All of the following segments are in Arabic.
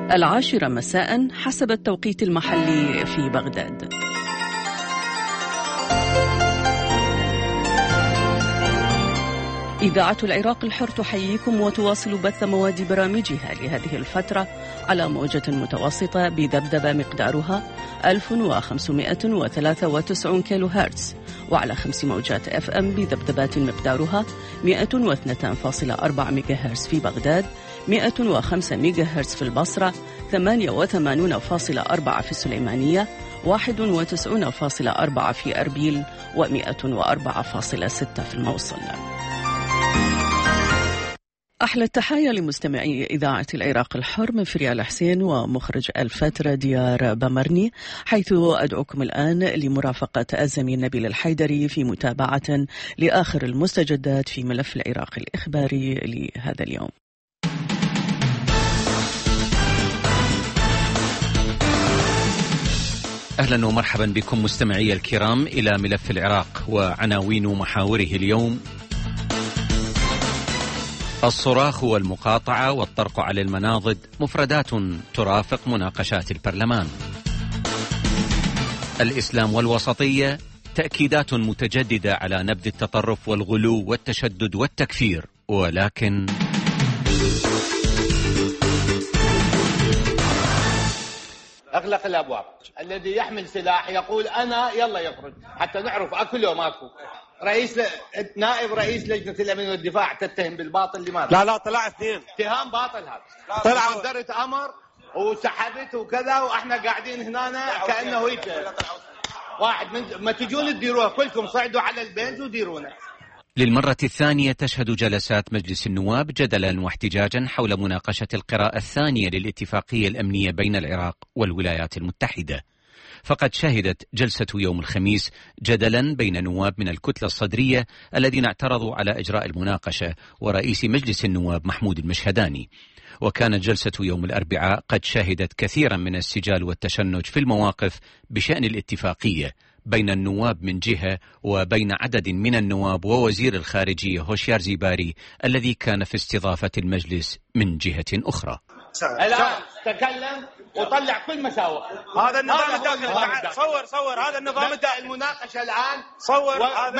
10 مساء حسب التوقيت المحلي في بغداد. إذاعة العراق الحر تحييكم وتواصل بث مواد برامجها لهذه الفترة على موجة متوسطة بذبذبة مقدارها 1593 كيلو هرتز، وعلى 5 موجات FM بذبذبات مقدارها 102.4 ميجا هرتز في بغداد، 105 ميجا هرتز في البصرة، 88.4 في السليمانية، 91.4 في أربيل، و104.6 في الموصل. أحلى التحايا لمستمعي إذاعة العراق الحر من فريال حسين ومخرج الفترة ديار بمرني، حيث أدعوكم الآن لمرافقة الزميل نبيل الحيدري في متابعة لآخر المستجدات في ملف العراق الإخباري لهذا اليوم. أهلا ومرحبا بكم مستمعي الكرام إلى ملف العراق وعناوين محاوره اليوم: الصراخ والمقاطعة والطرق على المناضد مفردات ترافق مناقشات البرلمان. الإسلام والوسطية تأكيدات متجددة على نبذ التطرف والغلو والتشدد والتكفير، ولكن أغلق الأبواب. الذي يحمل سلاح يقول أنا يلا يخرج حتى نعرف أكل يوم ماكو. نائب رئيس لجنة الأمن والدفاع تتهم بالباطل، لماذا؟ لا طلع 2 اتهام باطل هذا. طلع صدرت أمر وسحبت وكذا، وإحنا قاعدين هنا كأنه هيك واحد من ما تجون تديروها كلكم، صعدوا على البنز وديرونا. للمرة الثانية تشهد جلسات مجلس النواب جدلا واحتجاجا حول مناقشة القراءة الثانية للاتفاقية الأمنية بين العراق والولايات المتحدة. فقد شهدت جلسة يوم الخميس جدلا بين نواب من الكتلة الصدرية الذين اعترضوا على إجراء المناقشة ورئيس مجلس النواب محمود المشهداني. وكانت جلسة يوم الأربعاء قد شهدت كثيرا من السجال والتشنج في المواقف بشأن الاتفاقية بين النواب من جهة وبين عدد من النواب ووزير الخارجية هوشيار زيباري الذي كان في استضافة المجلس من جهة أخرى. الآن تكلم وطلع كل مساوئ. هذا النظام الداخلي. صور هذا النظام الداخلي. المناقشة الآن صور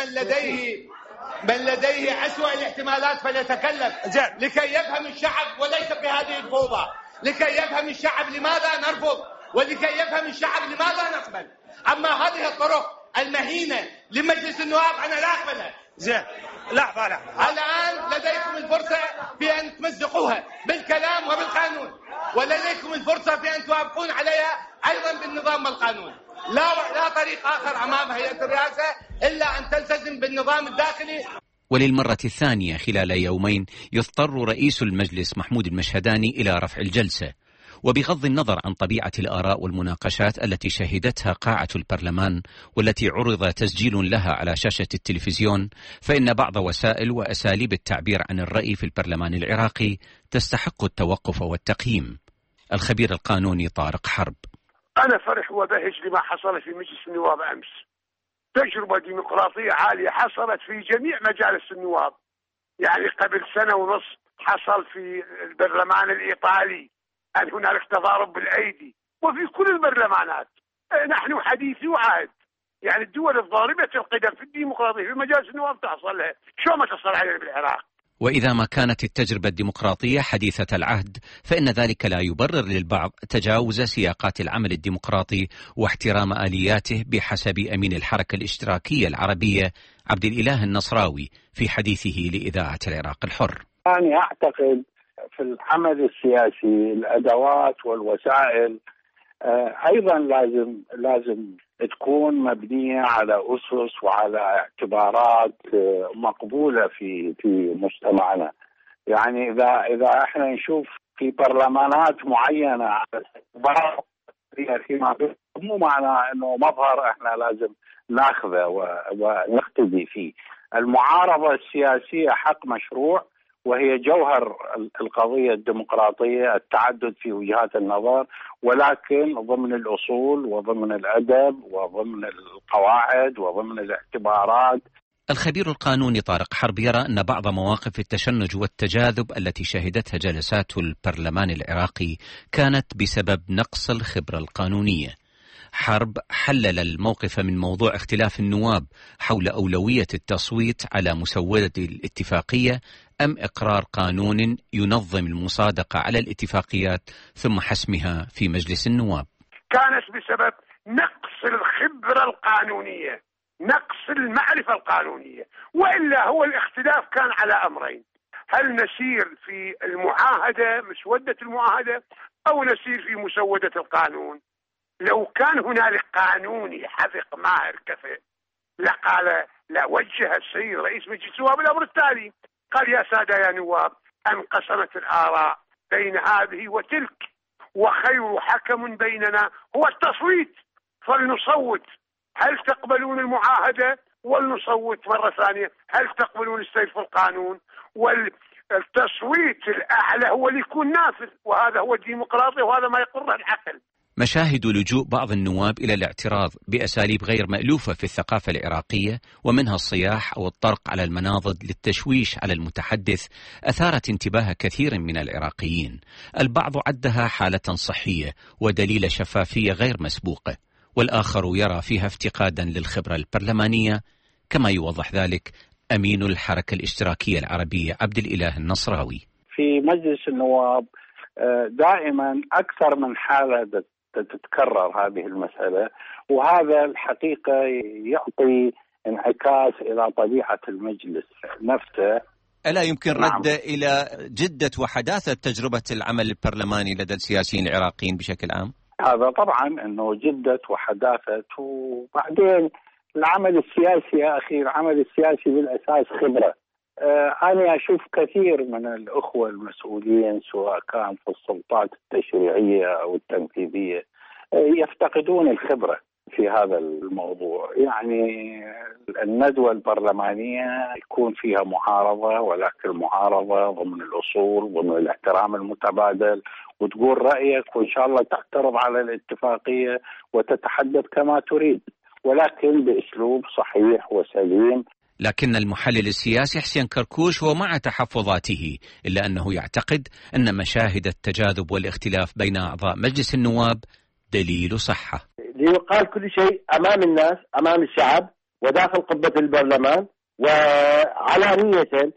من لديه أسوأ الاحتمالات فليتكلم لكي يفهم الشعب، وليس بهذه الفوضى، لكي يفهم الشعب لماذا نرفض ولكي يفهم الشعب لماذا نقبل. أما هذه الطرق المهينة لمجلس النواب أنا لا أقبلها. لا الآن لديكم الفرصة في أن تمزقوها بالكلام وبالقانون، ولديكم الفرصة في أن توافقون عليها أيضا بالنظام والقانون. لا طريق آخر أمام هيئة الرئاسة إلا أن تلتزم بالنظام الداخلي. وللمرة الثانية خلال يومين يضطر رئيس المجلس محمود المشهداني إلى رفع الجلسة. وبغض النظر عن طبيعة الآراء والمناقشات التي شهدتها قاعة البرلمان والتي عرض تسجيل لها على شاشة التلفزيون، فإن بعض وسائل وأساليب التعبير عن الرأي في البرلمان العراقي تستحق التوقف والتقييم. الخبير القانوني طارق حرب: أنا فرح وبهج لما حصل في مجلس النواب أمس. تجربة ديمقراطية عالية حصلت في جميع مجالس النواب. يعني قبل 1.5 سنة حصل في البرلمان الإيطالي أن هنالك تضارب بالأيدي، وفي كل البرلمانات. نحن حديثي وعهد، يعني الدول الضاربة القدم في الديمقراطية في مجالس النواب تحصل لها، شو ما تصل علينا بالعراق. وإذا ما كانت التجربة الديمقراطية حديثة العهد، فإن ذلك لا يبرر للبعض تجاوز سياقات العمل الديمقراطي واحترام آلياته بحسب أمين الحركة الاشتراكية العربية عبد الإله النصراوي في حديثه لإذاعة العراق الحر. أنا أعتقد في العمل السياسي الأدوات والوسائل أيضا لازم تكون مبنية على أسس وعلى اعتبارات مقبولة في مجتمعنا. يعني إذا احنا نشوف في برلمانات معينة فيما مو معنى أنه مظهر احنا لازم ناخذه ونقتدي فيه. المعارضة السياسية حق مشروع، وهي جوهر القضية الديمقراطية، التعدد في وجهات النظر، ولكن ضمن الأصول وضمن الأدب وضمن القواعد وضمن الاعتبارات. الخبير القانوني طارق حرب يرى أن بعض مواقف التشنج والتجاذب التي شهدتها جلسات البرلمان العراقي كانت بسبب نقص الخبرة القانونية. حرب حلل الموقف من موضوع اختلاف النواب حول أولوية التصويت على مسودة الاتفاقية أم إقرار قانون ينظم المصادقة على الاتفاقيات ثم حسمها في مجلس النواب. كانت بسبب نقص الخبرة القانونية، نقص المعرفة القانونية، وإلا هو الاختلاف كان على أمرين: هل نسير في المعاهدة مسودة المعاهدة أو نسير في مسودة القانون. لو كان هنالك قانوني حذق ماهر كفء لقال، لا وجه السيد رئيس مجلس النواب الأمر التالي، قال: يا سادة يا نواب، انقسمت الآراء بين هذه وتلك، وخير حكم بيننا هو التصويت، فلنصوت. هل تقبلون المعاهدة؟ ولنصوت مرة ثانية هل تقبلون السير في القانون؟ والتصويت الأعلى هو اللي يكون نافذ، وهذا هو الديمقراطية، وهذا ما يقره العقل. مشاهد لجوء بعض النواب إلى الاعتراض بأساليب غير مألوفة في الثقافة العراقية، ومنها الصياح أو الطرق على المناضد للتشويش على المتحدث، أثارت انتباه كثير من العراقيين. البعض عدها حالة صحية ودليل شفافية غير مسبوقة، والآخر يرى فيها افتقادا للخبرة البرلمانية، كما يوضح ذلك أمين الحركة الاشتراكية العربية عبد الإله النصراوي. في مجلس النواب دائما أكثر من حالة تتكرر هذه المسألة، وهذا الحقيقة يعطي انعكاس إلى طبيعة المجلس نفسه. ألا يمكن رد إلى جدة وحداثة تجربة العمل البرلماني لدى السياسيين العراقيين بشكل عام؟ هذا طبعا أنه جدة وحداثة، وبعدين العمل السياسي يا أخي، العمل السياسي بالأساس خبرة. أنا أشوف كثير من الأخوة المسؤولين سواء كان في السلطات التشريعية أو التنفيذية يفتقدون الخبرة في هذا الموضوع. يعني الندوة البرلمانية يكون فيها معارضة، ولكن المعارضة ضمن الأصول، ضمن الاحترام المتبادل، وتقول رأيك وإن شاء الله تعترض على الاتفاقية وتتحدث كما تريد، ولكن بأسلوب صحيح وسليم. لكن المحلل السياسي حسين كركوش هو مع تحفظاته، إلا أنه يعتقد أن مشاهد التجاذب والاختلاف بين أعضاء مجلس النواب دليل صحة. ليقال كل شيء أمام الناس، أمام الشعب، وداخل قبة البرلمان، وعلانية،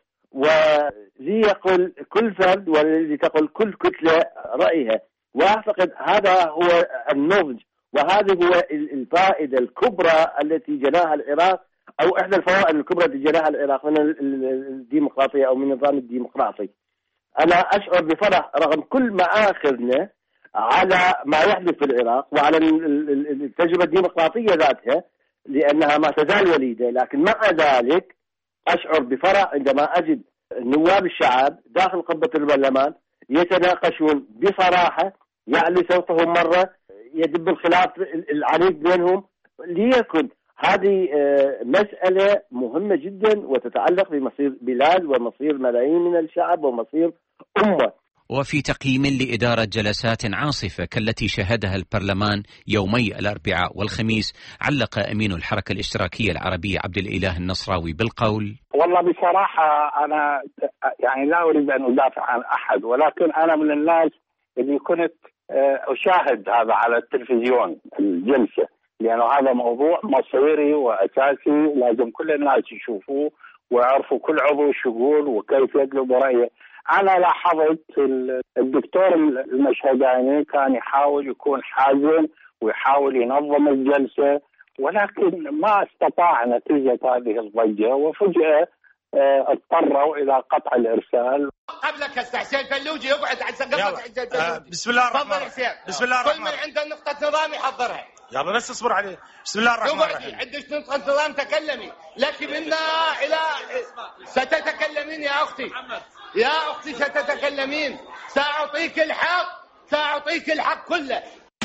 وليقل كل فرد ولتقل كل كتلة رأيها. وأعتقد هذا هو النضج، وهذه هو الفائدة الكبرى التي جناها العراق، أو إحدى الفوائد الكبرى التي جناها العراق من الديمقراطية أو من النظام الديمقراطي. أنا أشعر بفرح رغم كل مآخذنا على ما يحدث في العراق وعلى التجربة الديمقراطية ذاتها، لأنها ما تزال وليدة، لكن مع ذلك أشعر بفرح عندما أجد نواب الشعب داخل قبة البرلمان يتناقشون بصراحة، يعلي صوتهم مرة، يدب الخلاف العنيف بينهم، ليكن هذه مسألة مهمة جدا وتتعلق بمصير بلاد ومصير ملايين من الشعب ومصير أمة. وفي تقييم لإدارة جلسات عاصفة كالتي شهدها البرلمان يومي الأربعاء والخميس، علق أمين الحركة الاشتراكية العربية عبد الإله النصراوي بالقول: والله بصراحة أنا يعني لا أريد أن أدافع عن أحد، ولكن أنا من الناس اللي كنت أشاهد هذا على التلفزيون الجلسة، لأنه هذا موضوع مصيري وأساسي لازم كل الناس يشوفوه ويعرفوا كل عضو شو يقول وكيف يقلب رأيه. أنا لاحظت الدكتور المشهداني كان يحاول يكون حازم ويحاول ينظم الجلسة، ولكن ما استطاع نتيجة هذه الضجة، وفجأة اضطروا إلى قطع الإرسال. قبلك أستاذ حسين فلوجي يقعد على سقفك. بسم الله الرحمن الرحيم. بسم الله الرحمن الرحيم. كل من عنده نقطة نظام يحضرها. يلا بس اصبر عليه. بسم الله الرحمن الرحيم. عندك نقطة نظام تكلمي، لكن منا إلى ستتكلمين يا أختي. يا أختي ستتكلمين، سأعطيك الحق، سأعطيك الحق كله.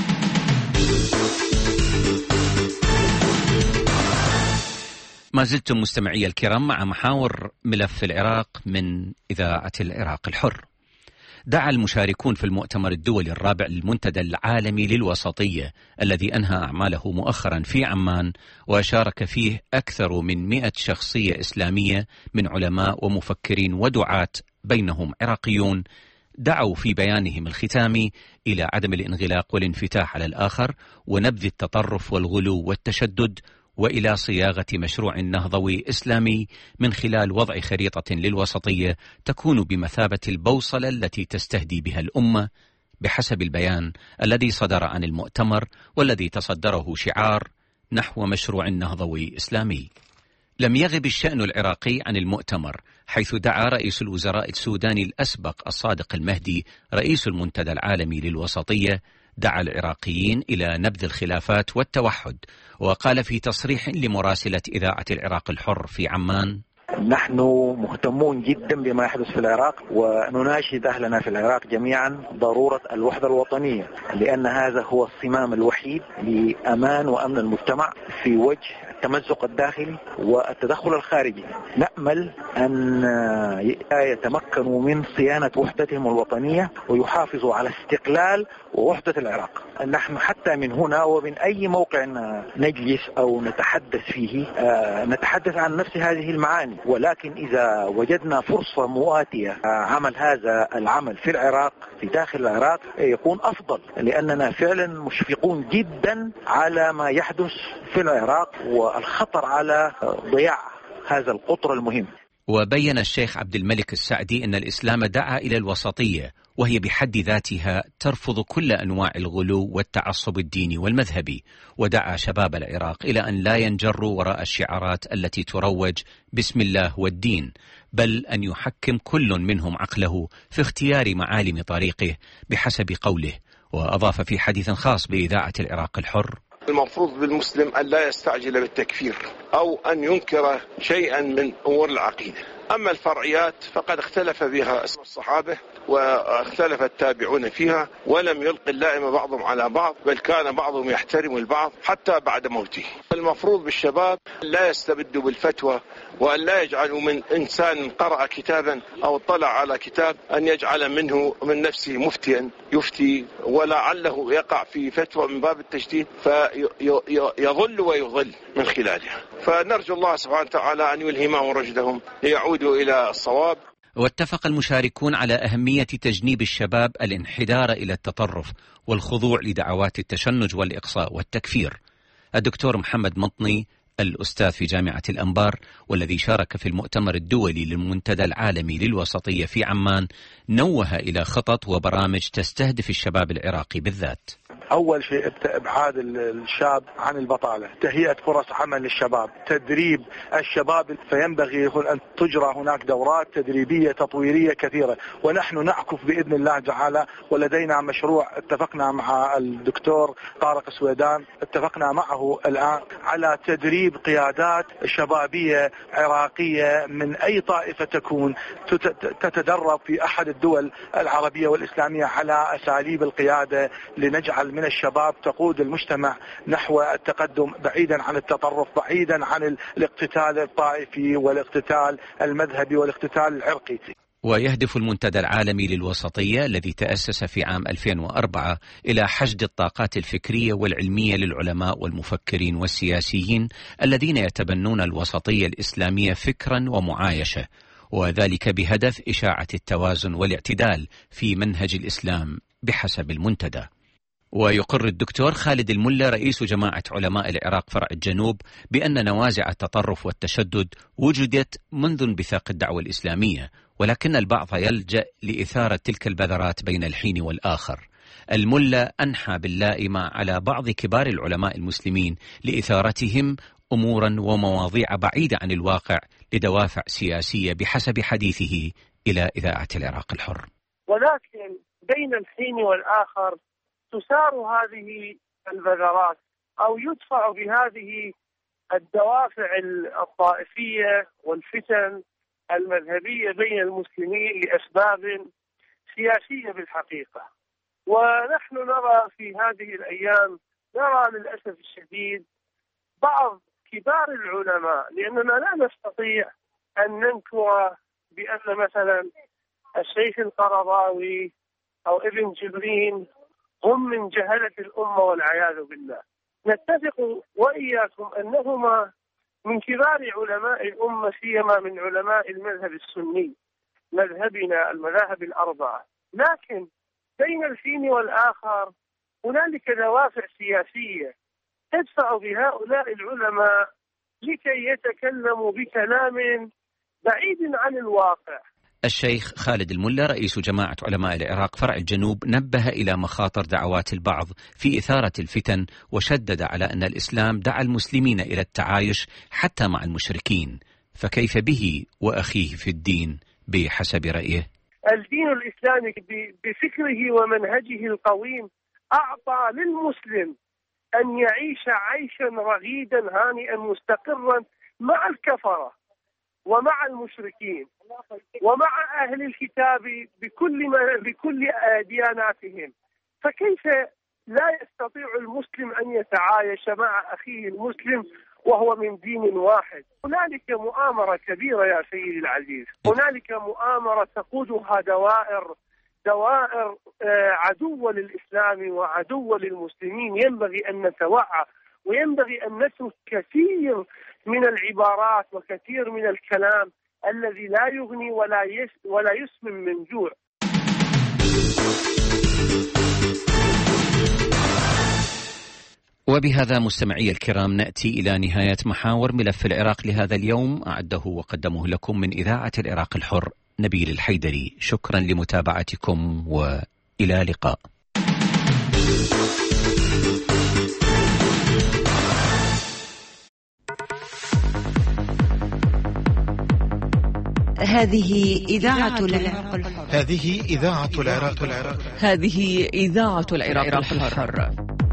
ما زلتم مستمعي الكرام مع محاور ملف العراق من إذاعة العراق الحر. دعا المشاركون في المؤتمر الدولي الرابع للمنتدى العالمي للوسطية الذي أنهى أعماله مؤخرا في عمان وشارك فيه أكثر من 100 شخصية إسلامية من علماء ومفكرين ودعاة بينهم عراقيون، دعوا في بيانهم الختامي إلى عدم الانغلاق والانفتاح على الآخر ونبذ التطرف والغلو والتشدد، وإلى صياغة مشروع نهضوي إسلامي من خلال وضع خريطة للوسطية تكون بمثابة البوصلة التي تستهدي بها الأمة بحسب البيان الذي صدر عن المؤتمر والذي تصدره شعار نحو مشروع نهضوي إسلامي. لم يغب الشأن العراقي عن المؤتمر، حيث دعا رئيس الوزراء السوداني الأسبق الصادق المهدي رئيس المنتدى العالمي للوسطية، دعا العراقيين إلى نبذ الخلافات والتوحد، وقال في تصريح لمراسلة إذاعة العراق الحر في عمان: نحن مهتمون جدا بما يحدث في العراق، ونناشد أهلنا في العراق جميعا ضرورة الوحدة الوطنية، لأن هذا هو الصمام الوحيد لأمان وأمن المجتمع في وجه التمزق الداخلي والتدخل الخارجي. نأمل أن يتمكنوا من صيانة وحدتهم الوطنية ويحافظوا على استقلال ووحدة العراق. نحن حتى من هنا ومن أي موقع نجلس أو نتحدث فيه نتحدث عن نفس هذه المعاني، ولكن إذا وجدنا فرصة مواتية عمل هذا العمل في العراق في داخل العراق يكون أفضل، لأننا فعلا مشفقون جدا على ما يحدث في العراق والخطر على ضياع هذا القطر المهم. وبين الشيخ عبد الملك السعدي أن الإسلام دعا إلى الوسطية، وهي بحد ذاتها ترفض كل أنواع الغلو والتعصب الديني والمذهبي، ودعا شباب العراق إلى أن لا ينجروا وراء الشعارات التي تروج باسم الله والدين، بل أن يحكم كل منهم عقله في اختيار معالم طريقه بحسب قوله. وأضاف في حديث خاص بإذاعة العراق الحر: المفروض بالمسلم أن لا يستعجل بالتكفير أو أن ينكر شيئا من أمور العقيدة. أما الفرعيات فقد اختلف بها الصحابة واختلف التابعون فيها، ولم يلقي اللائم بعضهم على بعض، بل كان بعضهم يحترم البعض حتى بعد موته. المفروض بالشباب لا يستبدوا بالفتوى، وأن لا يجعلوا من إنسان قرأ كتابا أو اطلع على كتاب أن يجعل منه من نفسه مفتيا يفتي ولعله يقع في فتوى من باب التجديد فيضل ويضل من خلالها. فنرجو الله سبحانه وتعالى أن يلهمهم رشدهم ليعودوا إلى الصواب. واتفق المشاركون على أهمية تجنيب الشباب الانحدار إلى التطرف والخضوع لدعوات التشنج والإقصاء والتكفير. الدكتور محمد مطني الأستاذ في جامعة الأنبار والذي شارك في المؤتمر الدولي للمنتدى العالمي للوسطية في عمان، نوه إلى خطط وبرامج تستهدف الشباب العراقي بالذات. أول شيء إبعاد الشاب عن البطالة، تهيئة فرص عمل للشباب، تدريب الشباب، فينبغي أن تجرى هناك دورات تدريبية تطويرية كثيرة، ونحن نعكف بإذن الله تعالى، ولدينا مشروع اتفقنا مع الدكتور طارق السويدان، اتفقنا معه الآن على تدريب قيادات شبابية عراقية من أي طائفة تكون تتدرب في أحد الدول العربية والإسلامية على أساليب القيادة، لنجعل من الشباب تقود المجتمع نحو التقدم بعيدا عن التطرف، بعيدا عن الاقتتال الطائفي والاقتتال المذهبي والاقتتال العرقي. ويهدف المنتدى العالمي للوسطية الذي تأسس في عام 2004 إلى حشد الطاقات الفكرية والعلمية للعلماء والمفكرين والسياسيين الذين يتبنون الوسطية الإسلامية فكرا ومعايشة، وذلك بهدف إشاعة التوازن والاعتدال في منهج الإسلام بحسب المنتدى. ويقر الدكتور خالد الملا رئيس جماعة علماء العراق فرع الجنوب بأن نوازع التطرف والتشدد وجدت منذ انبثاق الدعوة الإسلامية، ولكن البعض يلجأ لإثارة تلك البذرات بين الحين والآخر. الملا أنحى باللائمة على بعض كبار العلماء المسلمين لإثارتهم أمورا ومواضيع بعيدة عن الواقع لدوافع سياسية بحسب حديثه إلى إذاعة العراق الحر. ولكن بين الحين والآخر تثار هذه البذرات أو يدفع بهذه الدوافع الطائفية والفتن المذهبية بين المسلمين لأسباب سياسية بالحقيقة. ونحن نرى في هذه الأيام للأسف الشديد بعض كبار العلماء، لأننا لا نستطيع أن ننكر بأن مثلا الشيخ القرضاوي أو ابن جبرين هم من جهلة الأمة والعياذ بالله. نتفق وإياكم أنهما من كبار علماء الأمة، سيما من علماء المذهب السني، مذهبنا المذاهب الأربعة. لكن بين الحين والآخر هنالك دوافع سياسية تدفع بهؤلاء العلماء لكي يتكلموا بكلام بعيد عن الواقع. الشيخ خالد الملا رئيس جماعة علماء العراق فرع الجنوب نبه إلى مخاطر دعوات البعض في إثارة الفتن، وشدد على أن الإسلام دعا المسلمين إلى التعايش حتى مع المشركين، فكيف به وأخيه في الدين بحسب رأيه؟ الدين الإسلامي بفكره ومنهجه القويم أعطى للمسلم أن يعيش عيشا رغيدا هانئا مستقرا مع الكفرة ومع المشركين ومع أهل الكتاب بكل دياناتهم. فكيف لا يستطيع المسلم أن يتعايش مع أخيه المسلم وهو من دين واحد؟ هنالك مؤامرة كبيرة يا سيدي العزيز، هنالك مؤامرة تقودها دوائر عدوة للإسلام وعدوة للمسلمين. ينبغي أن نتوعى وينبغي أن نترك كثير من العبارات وكثير من الكلام الذي لا يغني ولا يسمن من جوع. وبهذا مستمعي الكرام نأتي إلى نهاية محاور ملف العراق لهذا اليوم، أعده وقدمه لكم من إذاعة العراق الحر نبيل الحيدري. شكرا لمتابعتكم وإلى لقاء. هذه إذاعة العراق الحر. هذه إذاعة العراق الحر. هذه إذاعة العراق الحر.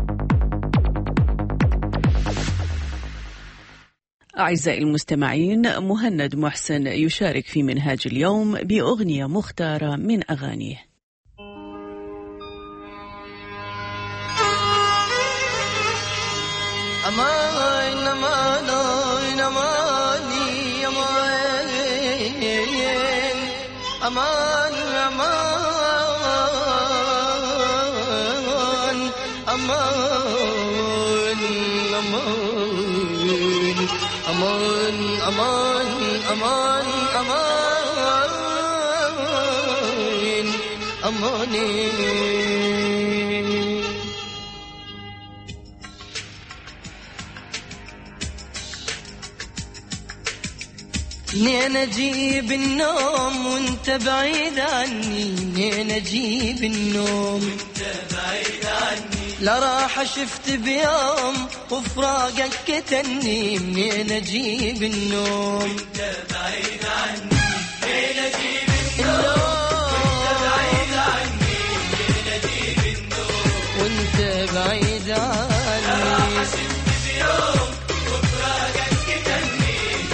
أعزائي المستمعين، مهند محسن يشارك في منهاج اليوم بأغنية مختارة من أغانيه. أمان أمان أماني أمان أمان أمان أمان أمان أمان أمان أماني. منين اجيب النوم وانت بعيد عني؟ منين اجيب النوم وانت بعيد عني؟ لا راح شفت بيوم وفراقك كتني. منين اجيب النوم وانت بعيد عني؟ منين اجيب النوم وانت بعيد عني؟ منين اجيب النوم وانت بعيد عني؟ لا راح شفت بيوم وفراقك كتني.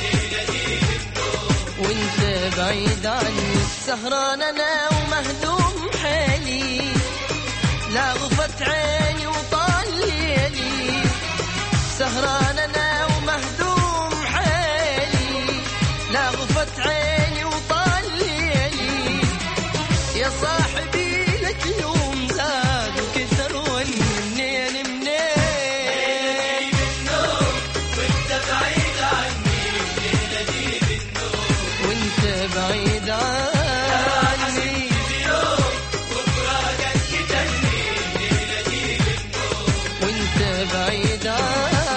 وانت بعيد عني سهران انا ومهدوم حالي، لا غفت عيني وطال ليلي. سهران انا ومهدوم حالي، لا غفت عيني وطال ليلي. يا صاحبي لك يوم زاد وكثر وني. منين وانت بعيد عني؟ منين اجيب النوم وانت بعيد عني؟ يوم وفراقك كتني. منين اجيب النوم وانت بعيد عني؟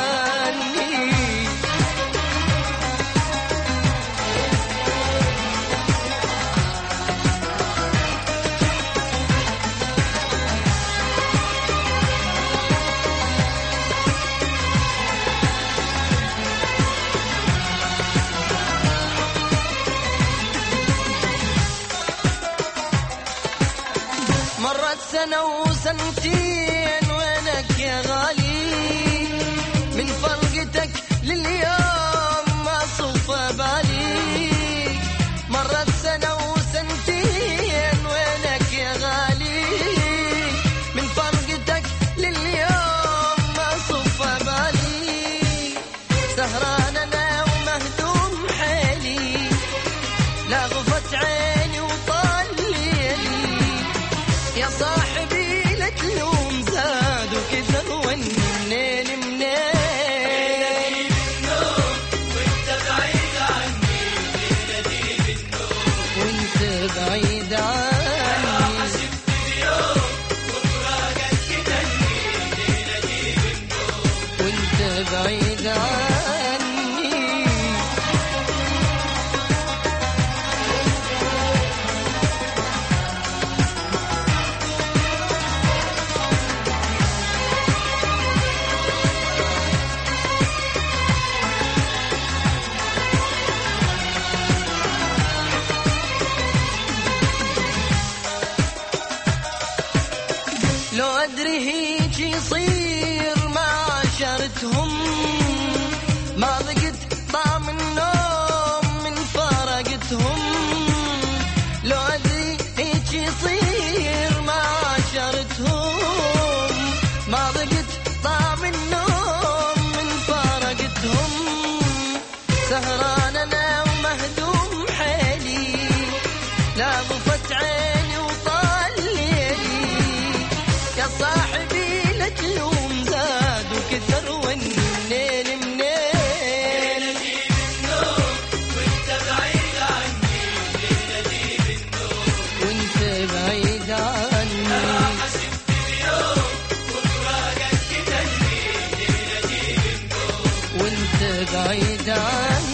مرت سنة وسنتين وينك يا غالي؟ من فرقتك لليوم ما صف بالي. مرت سنة وسنتين وينك يا غالي؟ من فرقتك لليوم ما صف بالي. سهران انا ومهدوم حالي، لا غفت عيني وطال أدري هيك يصير ما عاشرتهم ما ذقت طعم النوم من فارقتهم لو أدري هيك يصير ما عاشرتهم ما ذقت طعم النوم من فارقتهم سهران أنا ومهدوم حيلي لا ضفت عيني وطال ليلي يا صاحبي لا تلوم زاد وكثر والليل منين أجيب النوم وانت بعيد عني منين أجيب النوم وانت بعيد عني راح أسف اليوم وفراقك كتلني منين أجيب النوم وانت بعيد عني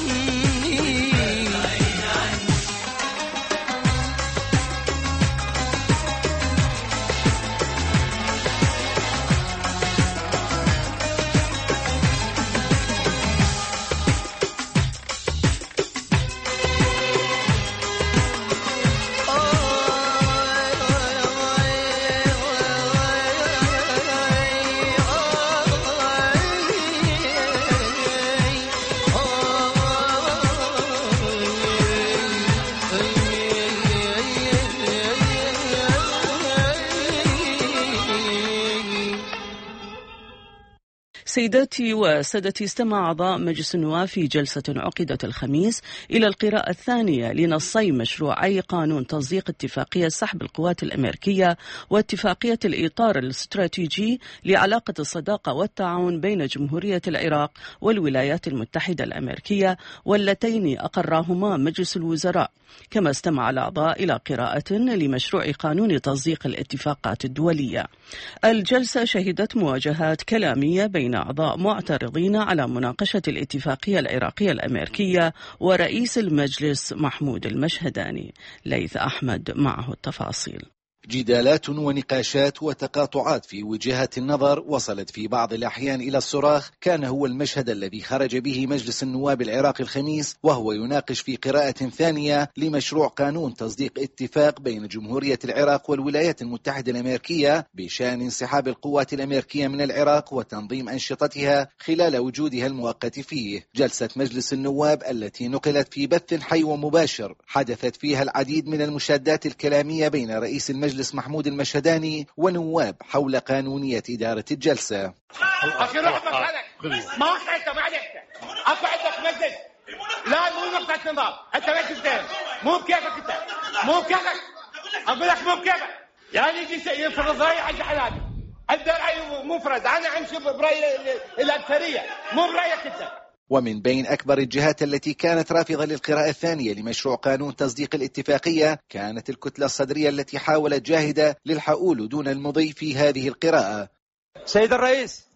سيداتي وسادتي، استمع أعضاء مجلس النواب في جلسة عقدت الخميس إلى القراءة الثانية لنصي مشروعي قانون تصديق اتفاقية سحب القوات الأمريكية واتفاقية الإطار الاستراتيجي لعلاقة الصداقة والتعاون بين جمهورية العراق والولايات المتحدة الأمريكية، واللتين أقراهما مجلس الوزراء. كما استمع الأعضاء إلى قراءة لمشروع قانون تصديق الاتفاقات الدولية. الجلسة شهدت مواجهات كلامية بين أعضاء معترضين على مناقشة الاتفاقية العراقية الأمريكية ورئيس المجلس محمود المشهداني. ليث أحمد معه التفاصيل. جدالات ونقاشات وتقاطعات في وجهات النظر وصلت في بعض الأحيان إلى الصراخ كان هو المشهد الذي خرج به مجلس النواب العراقي الخميس وهو يناقش في قراءة ثانية لمشروع قانون تصديق اتفاق بين جمهورية العراق والولايات المتحدة الأمريكية بشأن انسحاب القوات الأمريكية من العراق وتنظيم أنشطتها خلال وجودها المؤقت فيه. جلسة مجلس النواب التي نقلت في بث حي ومباشر حدثت فيها العديد من المشادات الكلامية بين رئيس المجلس محمود المشهداني ونواب حول قانونية إدارة الجلسة. أخي روح مكانك، ما حيث ما عليك، أكو عندك مجلس، لا مو نقطة نظام، أنت ما تفتهم، مو بكيفك أنت، مو بكيفك، أقول لك مو بكيفك، يعني يجي يفرض رأي على حالاتي، عنده رأي مفرد، أنا أمشي برأي الأكثرية، مو برأيك أنت. ومن بين أكبر الجهات التي كانت رافضة للقراءة الثانية لمشروع قانون تصديق الاتفاقية كانت الكتلة الصدرية التي حاولت جاهدة للحقول دون المضي في هذه القراءة. سيد الرئيس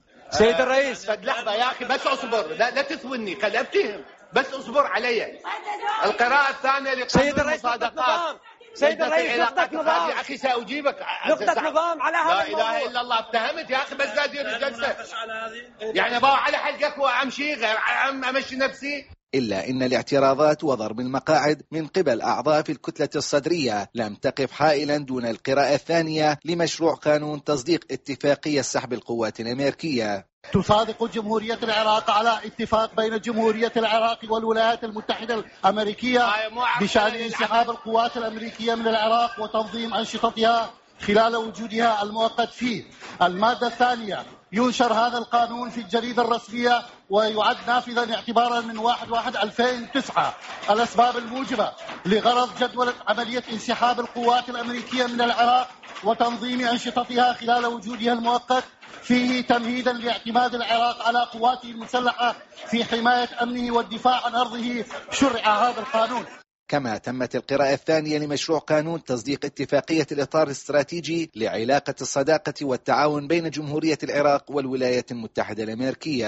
لحظة يا أخي بس أصبر، لا تثوني، خل أفتهم، بس أصبر علي. القراءة الثانية لقانون المصادقات. سيد الرئيس نقطة نظام يا أخي سأجيبك نقطة نظام على هذا الموضوع. لا إله إلا الله، افتهمت يا أخي بس لا أدير الجلسة يعني بقى على حلقك وأمشي غير أمشي نفسي. إلا إن الاعتراضات وضرب المقاعد من قبل أعضاء في الكتلة الصدرية لم تقف حائلا دون القراءة الثانية لمشروع قانون تصديق اتفاقية سحب القوات الأمريكية. تصادق جمهورية العراق على اتفاق بين جمهورية العراق والولايات المتحدة الأمريكية بشأن انسحاب القوات الأمريكية من العراق وتنظيم أنشطتها خلال وجودها المؤقت فيه. المادة الثانية: ينشر هذا القانون في الجريدة الرسمية ويعد نافذا اعتبارا من 1/1/2009. الأسباب الموجبة لغرض جدولة عملية انسحاب القوات الأمريكية من العراق وتنظيم أنشطتها خلال وجودها المؤقت فيه تمهيدا لاعتماد العراق على قواته المسلحة في حماية أمنه والدفاع عن أرضه شرع هذا القانون. كما تمت القراءة الثانية لمشروع قانون تصديق اتفاقية الإطار الاستراتيجي لعلاقة الصداقة والتعاون بين جمهورية العراق والولايات المتحدة الأمريكية.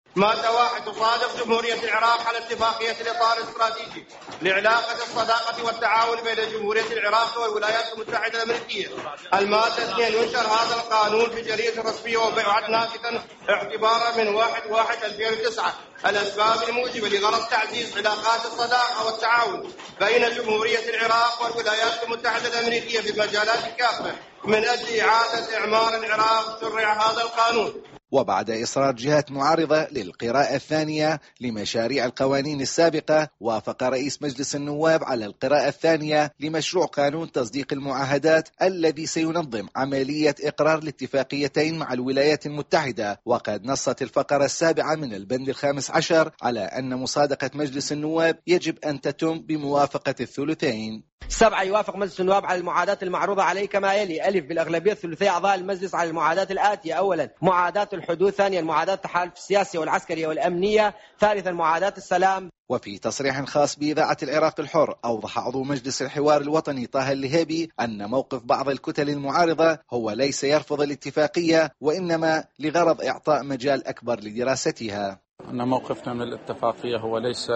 مادة 1 تصادق جمهورية العراق على اتفاقية الإطار الاستراتيجي لعلاقة الصداقة والتعاون بين جمهورية العراق والولايات المتحدة الأمريكية. المادة 2 ينشر هذا القانون في جريدة رسمية وبيعد نافذا اعتبارا من 1/1/2009. الأسباب الموجبة لغرض تعزيز علاقات الصداقة والتعاون بين جمهورية العراق والولايات المتحدة الأمريكية في المجالات كافة من أجل إعادة إعمار العراق شرع هذا القانون. وبعد إصرار جهات معارضة للقراءة الثانية لمشاريع القوانين السابقة، وافق رئيس مجلس النواب على القراءة الثانية لمشروع قانون تصديق المعاهدات الذي سينظم عملية إقرار الاتفاقيتين مع الولايات المتحدة. وقد نصت الفقرة 7 من البند 15 على أن مصادقة مجلس النواب يجب أن تتم بموافقة الثلثين. 7 يوافق مجلس النواب على المعاهدات المعروضة عليه كما يلي: ألف بالأغلبية الثلثية أعضاء المجلس على المعاهدات الآتية: أولا معاهدات الحدود، ثانيا معاهدات التحالف السياسية والعسكرية والأمنية، ثالثا معاهدات السلام. وفي تصريح خاص بإذاعة العراق الحر، أوضح عضو مجلس الحوار الوطني طه اللهيبي أن موقف بعض الكتل المعارضة هو ليس يرفض الاتفاقية، وإنما لغرض إعطاء مجال أكبر لدراستها. أن موقفنا من الاتفاقية هو ليس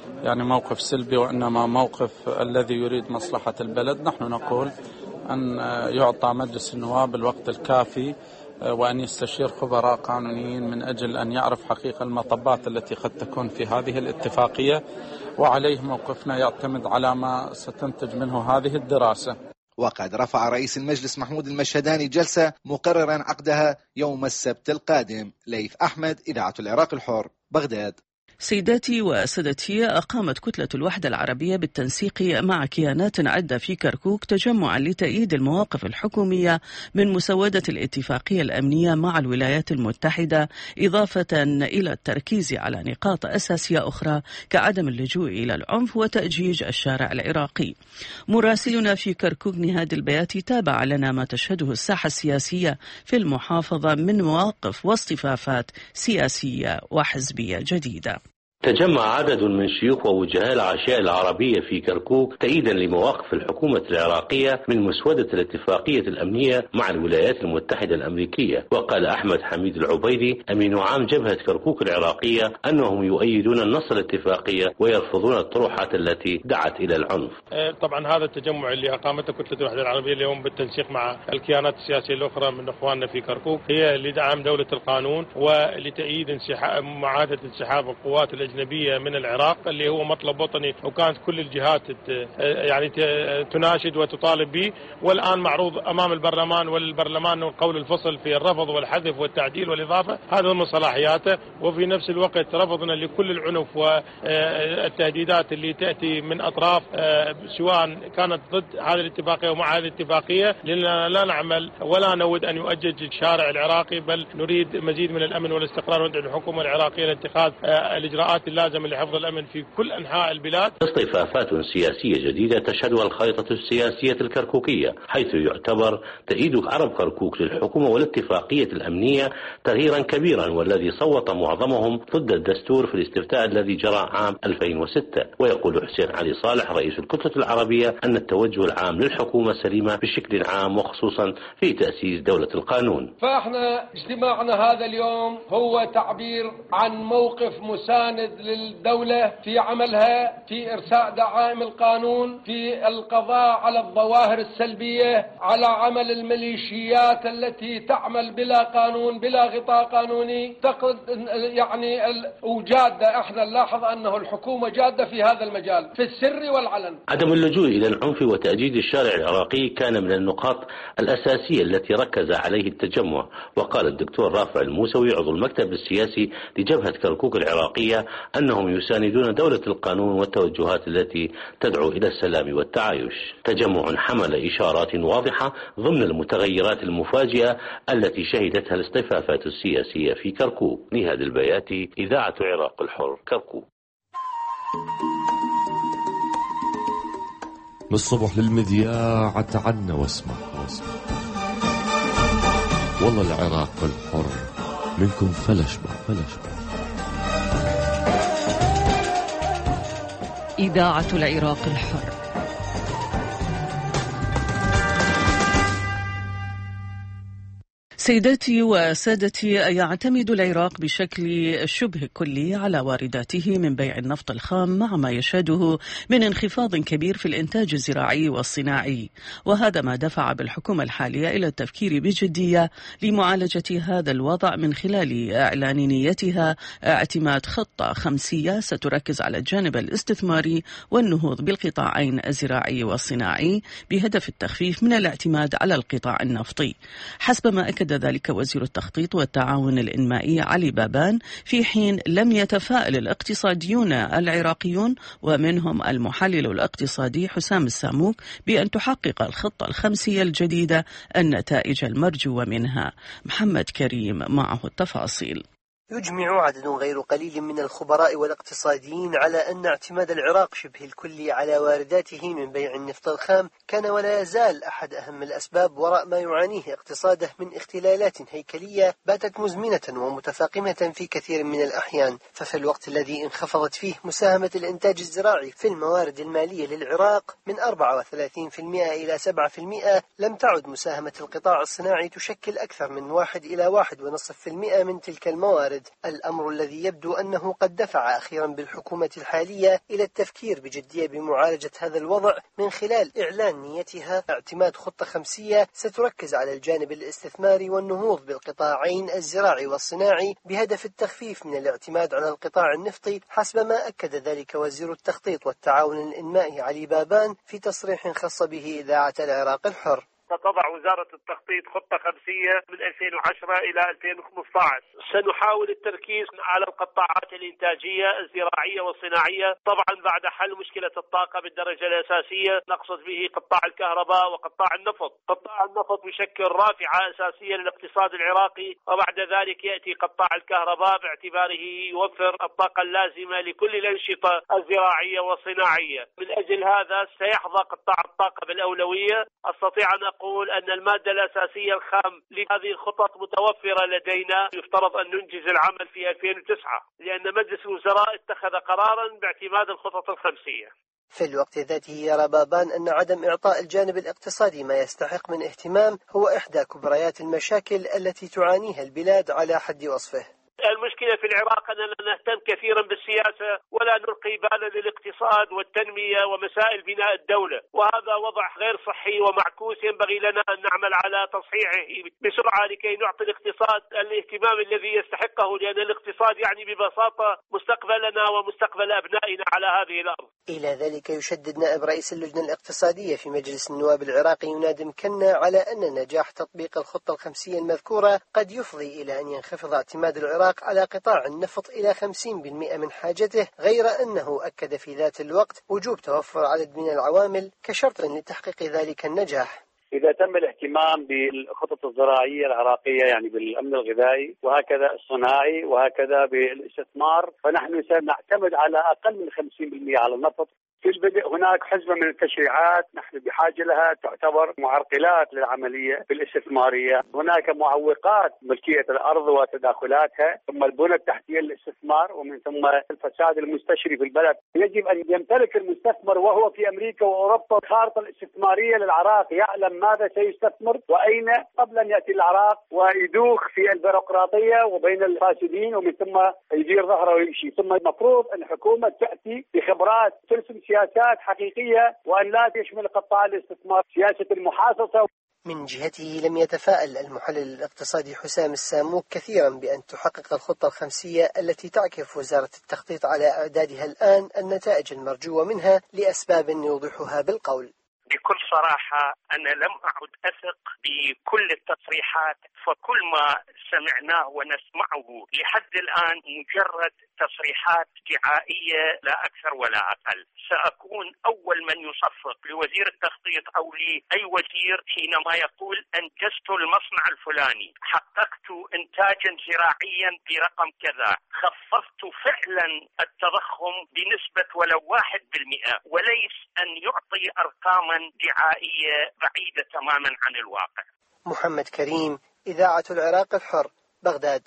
موقف سلبي، وإنما موقف الذي يريد مصلحة البلد. نحن نقول أن يعطى مجلس النواب الوقت الكافي وأن يستشير خبراء قانونيين من أجل أن يعرف حقيقة المطبات التي قد تكون في هذه الاتفاقية، وعليه موقفنا يعتمد على ما ستنتج منه هذه الدراسة. وقد رفع رئيس المجلس محمود المشهداني جلسة مقررا عقدها يوم السبت القادم. ليث أحمد، إذاعة العراق الحر، بغداد. سيداتي وسادتي، أقامت كتلة الوحدة العربية بالتنسيق مع كيانات عدة في كركوك تجمعا لتأييد المواقف الحكومية من مسودة الاتفاقية الأمنية مع الولايات المتحدة، إضافة إلى التركيز على نقاط أساسية أخرى كعدم اللجوء إلى العنف وتأجيج الشارع العراقي. مراسلنا في كركوك نهاد البياتي تابع لنا ما تشهده الساحة السياسية في المحافظة من مواقف واصطفافات سياسية وحزبية جديدة. تجمع عدد من شيوخ ووجهاء العشائر العربية في كركوك تأييدا لمواقف الحكومة العراقية من مسودة الاتفاقية الأمنية مع الولايات المتحدة الأمريكية. وقال أحمد حميد العبيدي أمين عام جبهة كركوك العراقية أنهم يؤيدون النص الاتفاقية ويرفضون الطروحات التي دعت إلى العنف. طبعا هذا التجمع اللي أقامته كتلة الوحدة العربية اليوم بالتنسيق مع الكيانات السياسية الأخرى من إخواننا في كركوك هي لدعم دولة القانون ولتأييد معاهدة انسحاب القوات الأجنبية من العراق اللي هو مطلب وطني، وكانت كل الجهات تناشد وتطالب به، والآن معروض أمام البرلمان، والبرلمان قول الفصل في الرفض والحذف والتعديل والإضافة، هذا من صلاحياته. وفي نفس الوقت رفضنا لكل العنف والتهديدات اللي تأتي من أطراف سواء كانت ضد هذه الاتفاقية ومع هذه الاتفاقية، لأننا لا نعمل ولا نود أن يؤجج الشارع العراقي، بل نريد مزيد من الأمن والاستقرار، وندعو الحكومة العراقية لاتخاذ الإجراءات اللازمة لحفظ الأمن في كل أنحاء البلاد. اصطفافات سياسية جديدة تشهدها الخريطة السياسية الكركوكية، حيث يعتبر تأييد عرب كركوك للحكومة والاتفاقية الأمنية تغييرا كبيرا، والذي صوت معظمهم ضد الدستور في الاستفتاء الذي جرى عام 2006. ويقول حسين علي صالح رئيس الكتلة العربية أن التوجه العام للحكومة سليمة بشكل عام، وخصوصا في تأسيس دولة القانون. فاحنا اجتماعنا هذا اليوم هو تعبير عن موقف مساند للدولة في عملها في إرساء دعائم القانون، في القضاء على الظواهر السلبية، على عمل الميليشيات التي تعمل بلا قانون بلا غطاء قانوني، وجادة. احنا نلاحظ أنه الحكومة جادة في هذا المجال في السر والعلن. عدم اللجوء إلى العنف وتأجيج الشارع العراقي كان من النقاط الأساسية التي ركز عليه التجمع. وقال الدكتور رافع الموسوي عضو المكتب السياسي لجبهة كركوك العراقية أنهم يساندون دولة القانون والتوجهات التي تدعو إلى السلام والتعايش. تجمع حمل إشارات واضحة ضمن المتغيرات المفاجئة التي شهدتها الاصطفافات السياسية في كركوك. نهاد البياتي، إذاعة العراق الحر، كركوك. للصبح للمذياع تعنا واسمع والله العراق الحر منكم فلش بع. إذاعة العراق الحر. سيداتي وسادتي، يعتمد العراق بشكل شبه كلي على وارداته من بيع النفط الخام مع ما يشهده من انخفاض كبير في الإنتاج الزراعي والصناعي، وهذا ما دفع بالحكومة الحالية إلى التفكير بجدية لمعالجة هذا الوضع من خلال إعلان نيتها اعتماد خطة خمسية ستركز على الجانب الاستثماري والنهوض بالقطاعين الزراعي والصناعي بهدف التخفيف من الاعتماد على القطاع النفطي، حسب ما أكد ذلك وزير التخطيط والتعاون الإنمائي علي بابان، في حين لم يتفائل الاقتصاديون العراقيون ومنهم المحلل الاقتصادي حسام الساموك بأن تحقق الخطة الخمسية الجديدة النتائج المرجوة منها. محمد كريم معه التفاصيل. يجمع عدد غير قليل من الخبراء والاقتصاديين على أن اعتماد العراق شبه الكلي على وارداته من بيع النفط الخام كان ولا يزال أحد أهم الأسباب وراء ما يعانيه اقتصاده من اختلالات هيكلية باتت مزمنة ومتفاقمة في كثير من الأحيان. ففي الوقت الذي انخفضت فيه مساهمة الإنتاج الزراعي في الموارد المالية للعراق من 34% إلى 7%، لم تعد مساهمة القطاع الصناعي تشكل أكثر من 1 إلى 1.5% من تلك الموارد، الأمر الذي يبدو أنه قد دفع أخيرا بالحكومة الحالية إلى التفكير بجدية بمعالجة هذا الوضع من خلال إعلان نيتها اعتماد خطة خمسية ستركز على الجانب الاستثماري والنهوض بالقطاعين الزراعي والصناعي بهدف التخفيف من الاعتماد على القطاع النفطي، حسب ما أكد ذلك وزير التخطيط والتعاون الإنمائي علي بابان في تصريح خاص به إذاعة العراق الحر. ستضع وزارة التخطيط خطة خمسية من 2010 إلى 2015. سنحاول التركيز على القطاعات الإنتاجية الزراعية والصناعية، طبعا بعد حل مشكلة الطاقة بالدرجة الأساسية، نقصد به قطاع الكهرباء وقطاع النفط. قطاع النفط يشكل رافعة أساسية للاقتصاد العراقي، وبعد ذلك يأتي قطاع الكهرباء باعتباره يوفر الطاقة اللازمة لكل الأنشطة الزراعية والصناعية. من أجل هذا سيحظى قطاع الطاقة بالأولوية. أستطيع أن أقول أن المادة الأساسية الخام لهذه الخطط متوفرة لدينا، يفترض أن ننجز العمل في 2009 لأن مجلس الوزراء اتخذ قرارا باعتماد الخطط الخمسية. في الوقت ذاته يرى بابان أن عدم إعطاء الجانب الاقتصادي ما يستحق من اهتمام هو إحدى كبريات المشاكل التي تعانيها البلاد على حد وصفه. المشكلة في العراق أننا نهتم كثيرا بالسياسة ولا نلقي بالا للاقتصاد والتنمية ومسائل بناء الدولة، وهذا وضع غير صحي ومعكوس ينبغي لنا أن نعمل على تصحيحه بسرعة لكي نعطي الاقتصاد الاهتمام الذي يستحقه، لأن الاقتصاد يعني ببساطة مستقبلنا ومستقبل أبنائنا على هذه الأرض. إلى ذلك يشدد نائب رئيس اللجنة الاقتصادية في مجلس النواب العراقي ينادي مكنا على أن نجاح تطبيق الخطة الخمسية المذكورة قد يفضي إلى أن ينخفض اعتماد العراق على قطاع النفط إلى 50% من حاجته، غير أنه أكد في ذات الوقت وجوب توفر عدد من العوامل كشرط لتحقيق ذلك النجاح. إذا تم الاهتمام بالخطط الزراعية العراقية يعني بالأمن الغذائي وهكذا الصناعي وهكذا بالاستثمار، فنحن سنعتمد على أقل من 50% على النفط. في البدء هناك حزمة من التشريعات نحن بحاجة لها تعتبر معرقلات للعملية الاستثمارية. هناك معوقات ملكية الأرض وتداخلاتها، ثم البنى التحتية للاستثمار، ومن ثم الفساد المستشري في البلد. يجب أن يمتلك المستثمر وهو في أمريكا وأوروبا الخارطة الاستثمارية للعراق، يعلم ماذا سيستثمر وأين قبل أن يأتي العراق ويدوخ في البيروقراطية وبين الفاسدين ومن ثم يدير ظهره ويمشي. ثم المفروض أن الحكومة تأتي بخبرات ترسم سياسات حقيقية وأن لا تشمل قطاع الاستثمار سياسة المحاصصة. من جهته لم يتفائل المحلل الاقتصادي حسام الساموك كثيرا بأن تحقق الخطة الخمسية التي تعكف وزارة التخطيط على إعدادها الآن النتائج المرجوة منها لأسباب يوضحها بالقول. بكل صراحة أنا لم أعد أثق بكل التصريحات، فكل ما سمعناه ونسمعه لحد الآن مجرد تصريحات دعائية لا أكثر ولا أقل. سأكون أول من يصفق لوزير التخطيط أو لأي وزير حينما يقول أنجزت المصنع الفلاني، حققت إنتاجا زراعيا برقم كذا، خفضت فعلا التضخم بنسبة ولو 1%، وليس أن يعطي أرقاما دعائية بعيدة تماما عن الواقع. محمد كريم، إذاعة العراق الحر، بغداد.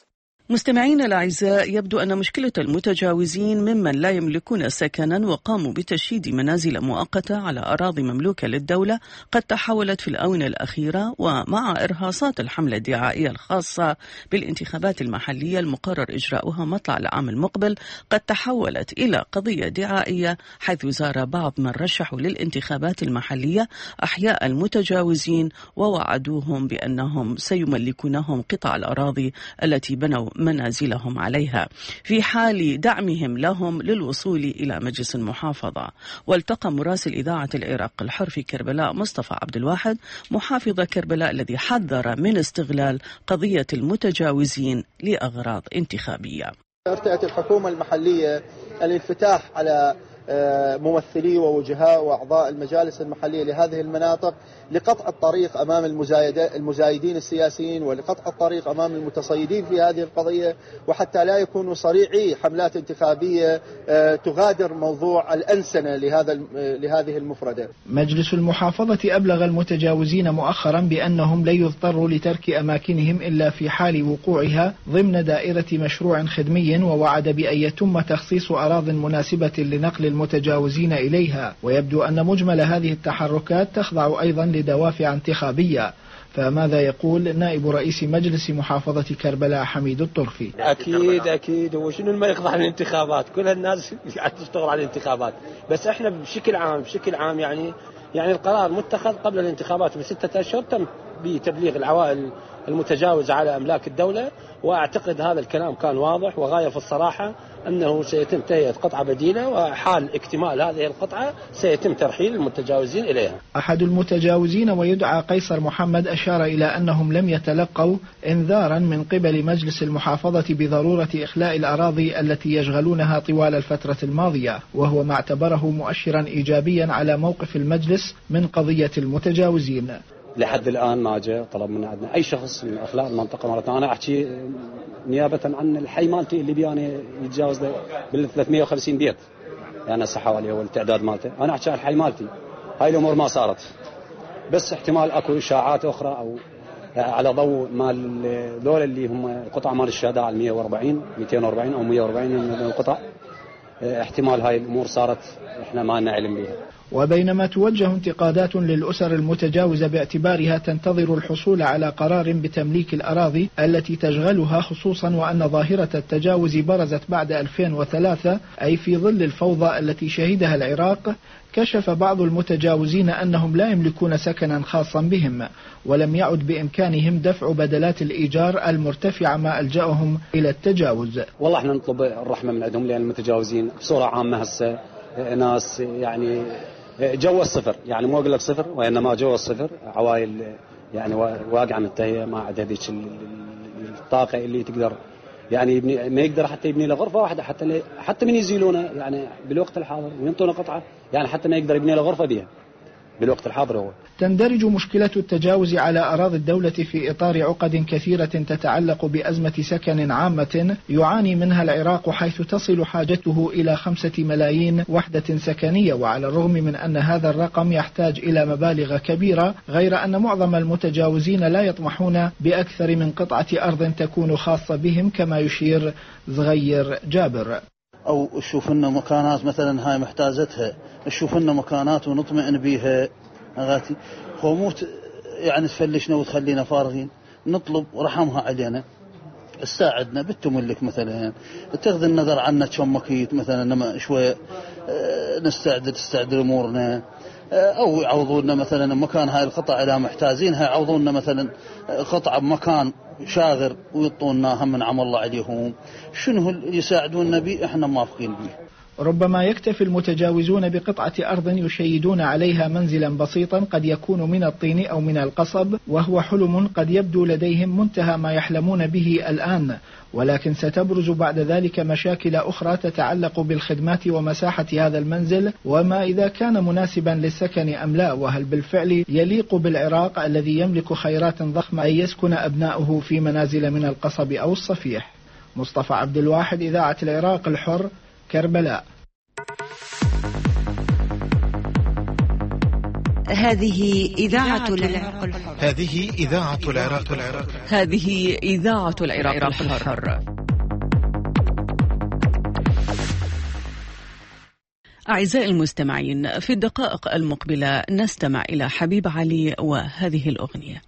مستمعينا الأعزاء، يبدو أن مشكلة المتجاوزين ممن لا يملكون سكنا وقاموا بتشييد منازل مؤقتة على أراضي مملوكة للدولة قد تحولت في الآونة الأخيرة، ومع إرهاصات الحملة الدعائية الخاصة بالانتخابات المحلية المقرر إجراؤها مطلع العام المقبل، قد تحولت إلى قضية دعائية، حيث زار بعض من رشحوا للانتخابات المحلية أحياء المتجاوزين ووعدوهم بأنهم سيملكونهم قطع الأراضي التي بنوا منازلهم عليها في حال دعمهم لهم للوصول إلى مجلس المحافظة. والتقى مراسل إذاعة العراق الحر في كربلاء مصطفى عبد الواحد محافظ كربلاء الذي حذر من استغلال قضية المتجاوزين لأغراض انتخابية. ارتأت الحكومة المحلية الانفتاح على ممثلي ووجهاء وأعضاء المجالس المحلية لهذه المناطق لقطع الطريق أمام المزايدين السياسيين، ولقطع الطريق أمام المتصيدين في هذه القضية، وحتى لا يكونوا صريعي حملات انتخابية تغادر موضوع الأنسنة لهذه المفردة. مجلس المحافظة أبلغ المتجاوزين مؤخرا بأنهم لن يضطروا لترك أماكنهم إلا في حال وقوعها ضمن دائرة مشروع خدمي، ووعد بأن يتم تخصيص أراضٍ مناسبة لنقل المتجاوزين إليها. ويبدو أن مجمل هذه التحركات تخضع أيضا لدوافع انتخابية. فماذا يقول نائب رئيس مجلس محافظة كربلاء حميد الطرفي؟ أكيد وشنو ما يخضع للانتخابات، كل الناس قاعد تشتغل على الانتخابات، بس احنا بشكل عام يعني القرار متخذ قبل الانتخابات ب6 أشهر، تم بتبليغ العوائل المتجاوزة على أملاك الدولة، وأعتقد هذا الكلام كان واضح وغاية في الصراحة أنه سيتم تهيئة قطعة بديلة، وحال اكتمال هذه القطعة سيتم ترحيل المتجاوزين إليها. أحد المتجاوزين ويدعى قيصر محمد أشار إلى أنهم لم يتلقوا إنذارا من قبل مجلس المحافظة بضرورة إخلاء الأراضي التي يشغلونها طوال الفترة الماضية، وهو ما اعتبره مؤشرا إيجابيا على موقف المجلس من قضية المتجاوزين. لحد الآن ما جاء طلب من عندنا أي شخص من إخلاء المنطقة مرة ثانية. أنا أحكي نيابة عن الحي مالتي اللي بياني يتجاوز بال 350 بيت، يعني هسه حوالي هو التعداد مالته. أنا أحكي عن الحي مالتي، هاي الأمور ما صارت، بس احتمال أكو إشاعات أخرى أو على ضوء مال ذول اللي هم قطع مال الشهداء على 140 240 أو 140 من القطع، احتمال هاي الأمور صارت إحنا ما نعلم بها. وبينما توجه انتقادات للأسر المتجاوزة باعتبارها تنتظر الحصول على قرار بتمليك الأراضي التي تشغلها، خصوصا وأن ظاهرة التجاوز برزت بعد 2003 أي في ظل الفوضى التي شهدها العراق، كشف بعض المتجاوزين أنهم لا يملكون سكنا خاصا بهم، ولم يعد بإمكانهم دفع بدلات الإيجار المرتفعة ما ألجأهم إلى التجاوز. والله احنا نطلب الرحمة من عندهم، لأن المتجاوزين بصورة عامة هسه ناس يعني جو الصفر، يعني مو أقول لك صفر وإنما جو الصفر، عوائل يعني واقعة متهيئة ما عندها هذيك الطاقة اللي تقدر يعني يبني، ما يقدر حتى يبني له غرفة واحدة، حتى من يزيلونه يعني بالوقت الحاضر وينطونه قطعة، يعني حتى ما يقدر يبني له غرفة بها بالوقت الحاضر. هو تندرج مشكلة التجاوز على أراضي الدولة في إطار عقد كثيرة تتعلق بأزمة سكن عامة يعاني منها العراق، حيث تصل حاجته إلى 5 ملايين وحدة سكنية، وعلى الرغم من أن هذا الرقم يحتاج إلى مبالغ كبيرة، غير أن معظم المتجاوزين لا يطمحون بأكثر من قطعة أرض تكون خاصة بهم، كما يشير زغير جابر. أو نشوف لنا مكانات مثلا هاي محتاجتها، نشوف لنا مكانات ونطمئن بيها، أغاتي خوموت يعني تفلشنا وتخلينا فارغين، نطلب رحمها علينا، تساعدنا بالتملك مثلا، تاخذ النظر عنا كم مكيت مثلا لما شوية نستعدل أمورنا، أو يعوضونا مثلا مكان هاي القطع إذا محتاجينها، يعوضونا مثلا قطعة بمكان شاغر ويطوناها من عمل الله عليهم، شنو يساعدونا به احنا موافقين به. ربما يكتفي المتجاوزون بقطعة أرض يشيدون عليها منزلا بسيطا قد يكون من الطين أو من القصب، وهو حلم قد يبدو لديهم منتهى ما يحلمون به الآن، ولكن ستبرز بعد ذلك مشاكل أخرى تتعلق بالخدمات ومساحة هذا المنزل، وما إذا كان مناسبا للسكن أم لا، وهل بالفعل يليق بالعراق الذي يملك خيرات ضخمة أن يسكن أبناؤه في منازل من القصب أو الصفيح. مصطفى عبد الواحد، إذاعة العراق الحر، كربلاء. هذه إذاعة العراق الحر. هذه إذاعة العراق الحر. هذه إذاعة العراق الحر. أعزائي المستمعين، في الدقائق المقبلة نستمع إلى حبيب علي وهذه الأغنية.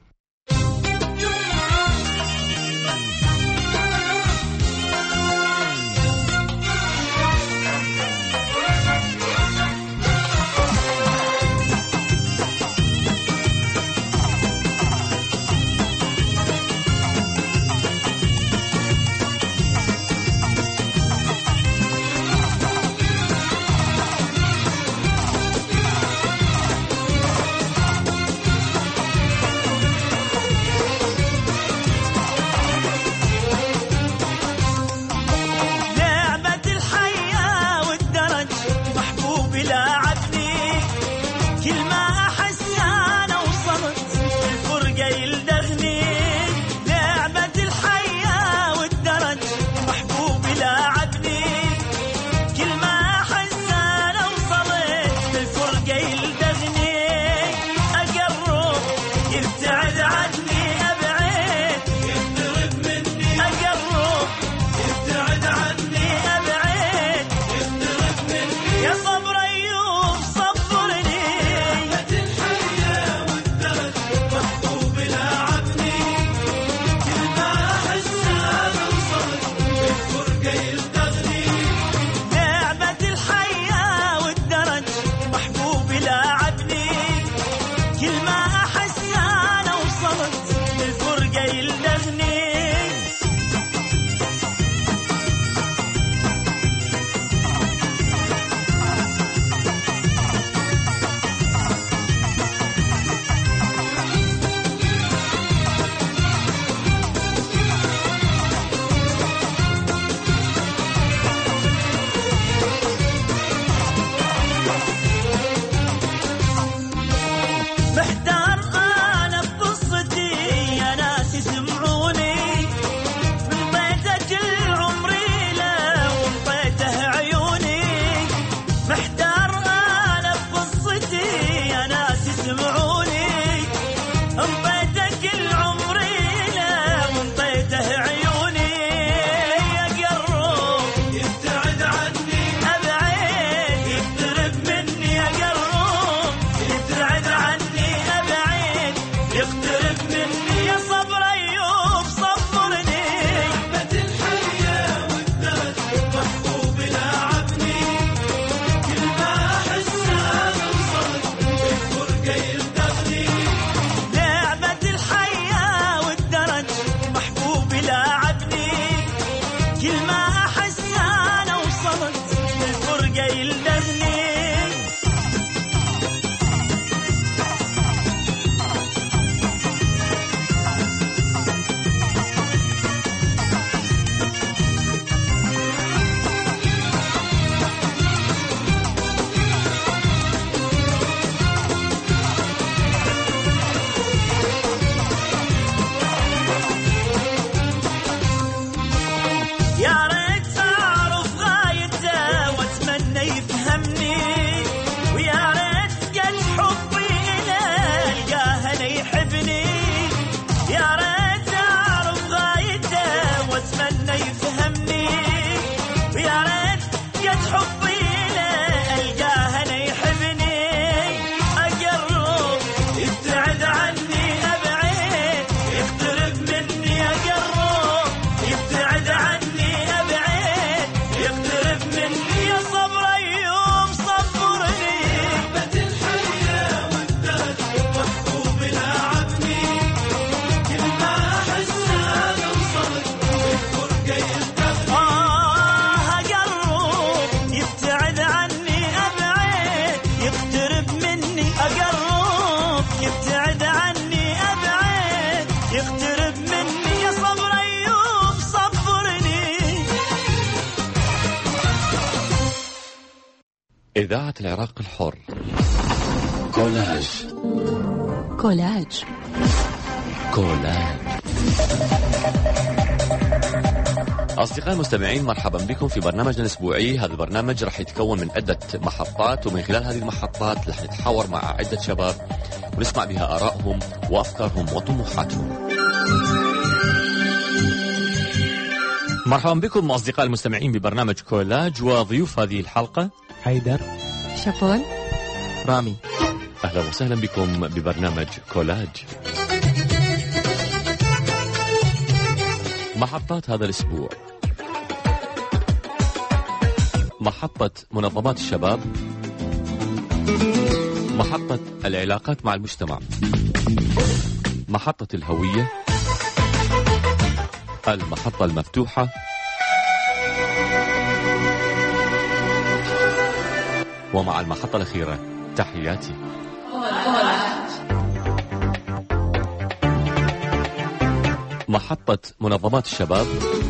إذاعة العراق الحر. كولاج. كولاج. كولاج. أصدقائي المستمعين، مرحبا بكم في برنامجنا الأسبوعي. هذا البرنامج راح يتكون من عدة محطات، ومن خلال هذه المحطات راح نتحاور مع عدة شباب ونسمع بها آرائهم وأفكارهم وطموحاتهم. مرحبا بكم أصدقائي المستمعين ببرنامج كولاج، وضيوف هذه الحلقة حيدر شابون. رامي. أهلا وسهلا بكم ببرنامج كولاج. محطات هذا الأسبوع: محطة منظمات الشباب، محطة العلاقات مع المجتمع، محطة الهوية، المحطة المفتوحة، ومع المحطة الأخيرة تحياتي. محطة منظمات الشباب.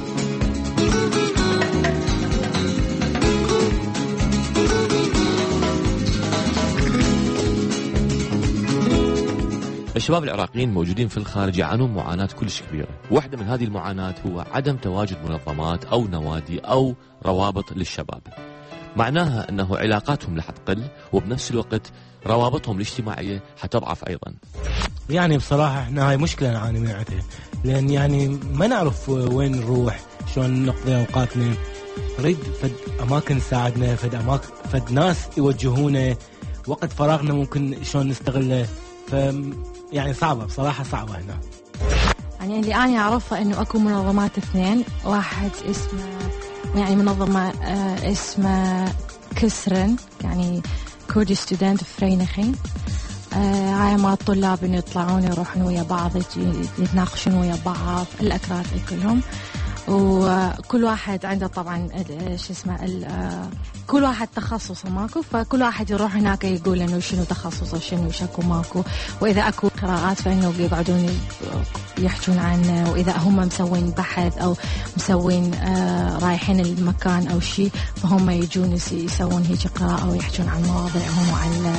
الشباب العراقيين موجودين في الخارج يعانون معاناة كلش كبيرة. واحدة من هذه المعاناة هو عدم تواجد منظمات أو نوادي أو روابط للشباب. معناها أنه علاقاتهم رح تقل، وبنفس الوقت روابطهم الاجتماعية حتضعف أيضا. يعني بصراحة احنا هاي مشكلة نعاني منها، لأن يعني ما نعرف وين نروح، شلون نقضي أوقاتنا. نريد فد أماكن تساعدنا، فد ناس يوجهونا، وقت فراغنا ممكن شلون نستغله. يعني صعبة بصراحة، صعبة هنا. يعني اللي أنا أعرفه إنه أكو منظمات اثنين، واحد اسمه يعني منظمة اسمه كسرن، يعني كردي ستودنت فرينخين. هاي مع الطلاب إنه يطلعون يروحون ويا بعض، يتناقشون ويا بعض، الأكراد كلهم، وكل واحد عنده طبعا كل واحد تخصصه ماكو، فكل واحد يروح هناك يقول انه شنو تخصصه، شنو شكو ماكو، واذا اكو قراءات فانه يقعدون يحجون عنه، واذا هم مسوين بحث او مسوين رايحين المكان او شيء فهم يجون يسوون هيك قراءة ويحجون عن مواضيعهم وعن.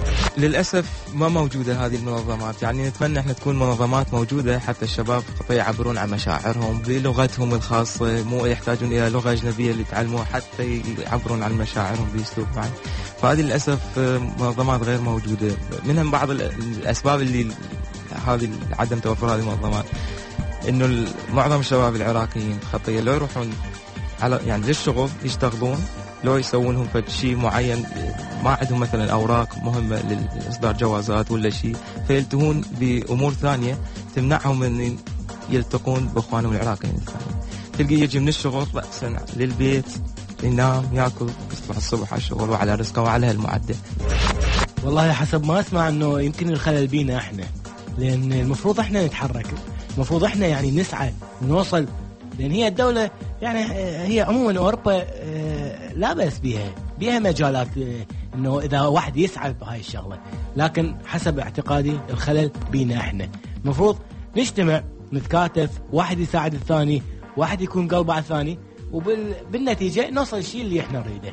للأسف ما موجودة هذه المنظمات، يعني نتمنى احنا تكون منظمات موجودة حتى الشباب يعبرون عن مشاعرهم بلغتهم الخاصة، مو يحتاجون إلى لغة أجنبية اللي يتعلموها حتى يعبرون عن مشاعرهم بأسلوب معين. فهذه للأسف منظمات غير موجودة. منهم بعض الأسباب اللي هذه عدم توفر هذه المنظمات، إنه معظم الشباب العراقيين خطية لو يروحون على يعني للشغل يشتغلون، لو يسوونهم فد شيء معين، ما عندهم مثلا أوراق مهمة لإصدار جوازات ولا شيء، فيلتهون بأمور ثانية تمنعهم من يلتقون بإخوانهم العراقيين الثانيين. تلقي يجي من الشغل رأسا للبيت، ينام يأكل، يصبح الصبح على الشغل وعلى رزقه وعلى هالمعدة. والله حسب ما أسمع إنه يمكن الخلل بينا إحنا، لأن المفروض إحنا نتحرك، المفروض إحنا يعني نسعى ونوصل، لأن هي الدولة يعني هي عموما أوروبا لا بأس بها مجالات إنه إذا واحد يسعى بهاي الشغلة، لكن حسب اعتقادي الخلل بينا إحنا. المفروض نجتمع نتكاتف، واحد يساعد الثاني، واحد يكون قلب على الثاني، وبالنتيجة نوصل الشيء اللي إحنا نريده.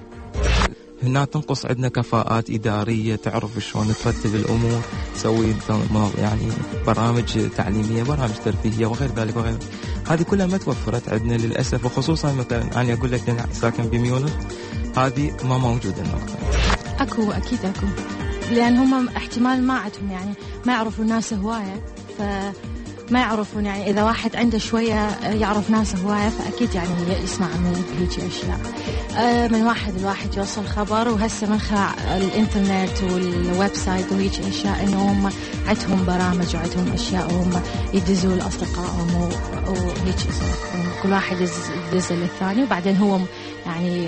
هنا تنقص عندنا كفاءات إدارية تعرف شلون ترتب الأمور، تسوي يعني برامج تعليمية، برامج ترفيهية وغير ذلك وغير. هذه كلها ما توفرت عندنا للأسف، وخصوصا مثلا أنا أقول لك أنا ساكن بميونخ، هذه ما موجودة النقطة. أكيد أكو، لأن هم احتمال ما عندهم يعني ما يعرفوا الناس هواية، فما يعرفون يعني إذا واحد عنده شوية يعرف ناس هواية فأكيد يعني يسمع من هيك أشياء، من الواحد يوصل خبر، وهسه من خلال الإنترنت والويب سايت وهيك أشياء إنه هم عندهم برامج وعندهم أشياء وهم يدزوا لأصدقائهم وهيك كل واحد يدز للثاني، وبعدين هو يعني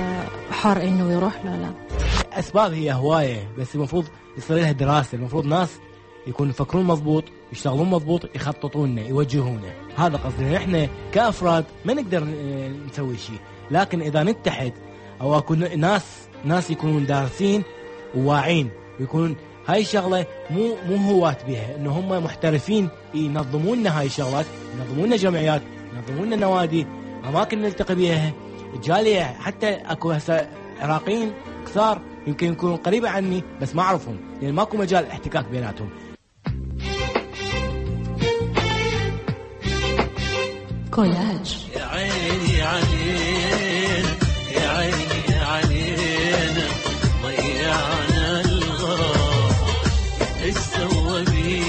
حر إنه يروح لا. أسباب هي هواية، بس المفروض يصير لها دراسة، المفروض ناس يكونوا يفكرون مضبوط، يشتغلون مضبوط، يخططوننا، يوجهونا. هذا قصدنا. احنا كأفراد ما نقدر نسوي شيء، لكن إذا نتحد أو أكون ناس يكونون دارسين وواعين، ويكونون هاي الشغلة مو هواة بها، إنه هم محترفين ينظمون لنا هاي الشغلات، ينظمون لنا جمعيات، ينظمون لنا نوادي، أماكن نلتقي بها. الجالية حتى أكو هسه عراقيين كثار يمكن يكونوا قريبة عني بس ما أعرفهم، لأن ماكو مجال احتكاك بيناتهم. كولاج. يا عيني علينا، يا عيني علينا، ضيعنا الغرام، السوى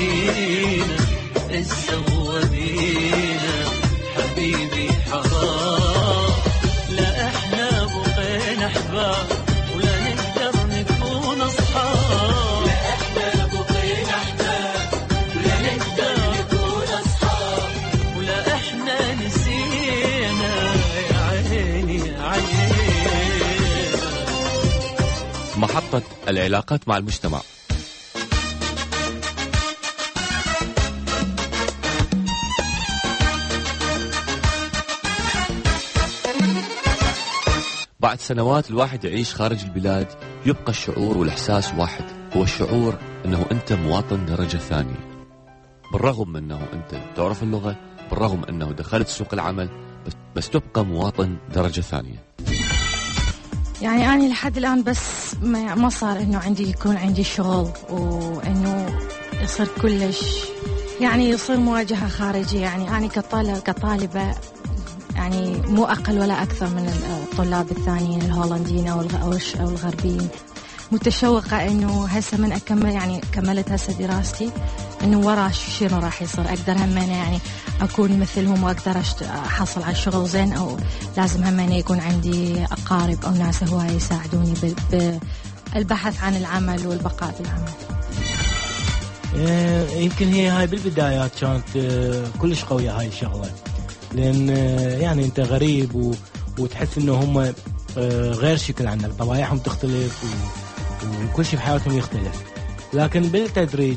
بينا حبيبي حرام. لا احنا بقينا احباب ولا نقدر محطة العلاقات مع المجتمع. بعد سنوات الواحد يعيش خارج البلاد يبقى الشعور والإحساس واحد، هو الشعور أنه أنت مواطن درجة ثانية، بالرغم من أنه أنت تعرف اللغة، بالرغم أنه دخلت سوق العمل، بس تبقى مواطن درجة ثانية. يعني أنا لحد الآن بس ما صار إنه يكون عندي شغل وإنه يصير كلش، يعني يصير مواجهة خارجية. يعني أنا كطالبة يعني مو أقل ولا أكثر من الطلاب الثانيين الهولنديين أو الغربيين. متشوقة إنه هسه من أكمل، يعني كملت هسه دراستي، إنه ورا شنو راح يصير، أقدر همينة يعني أكون مثلهم وأقدر أحصل على شغل زين، أو لازم همينة يكون عندي أقارب أو ناس هواية يساعدوني بالبحث عن العمل والبقاء في العمل. يمكن هي هاي بالبدايات كانت كلش قوية هاي الشغلة، لأن يعني أنت غريب وتحس إنه هم غير شكل عنك، طبايعهم تختلف وكل شيء بحياتهم يختلف. لكن بالتدريج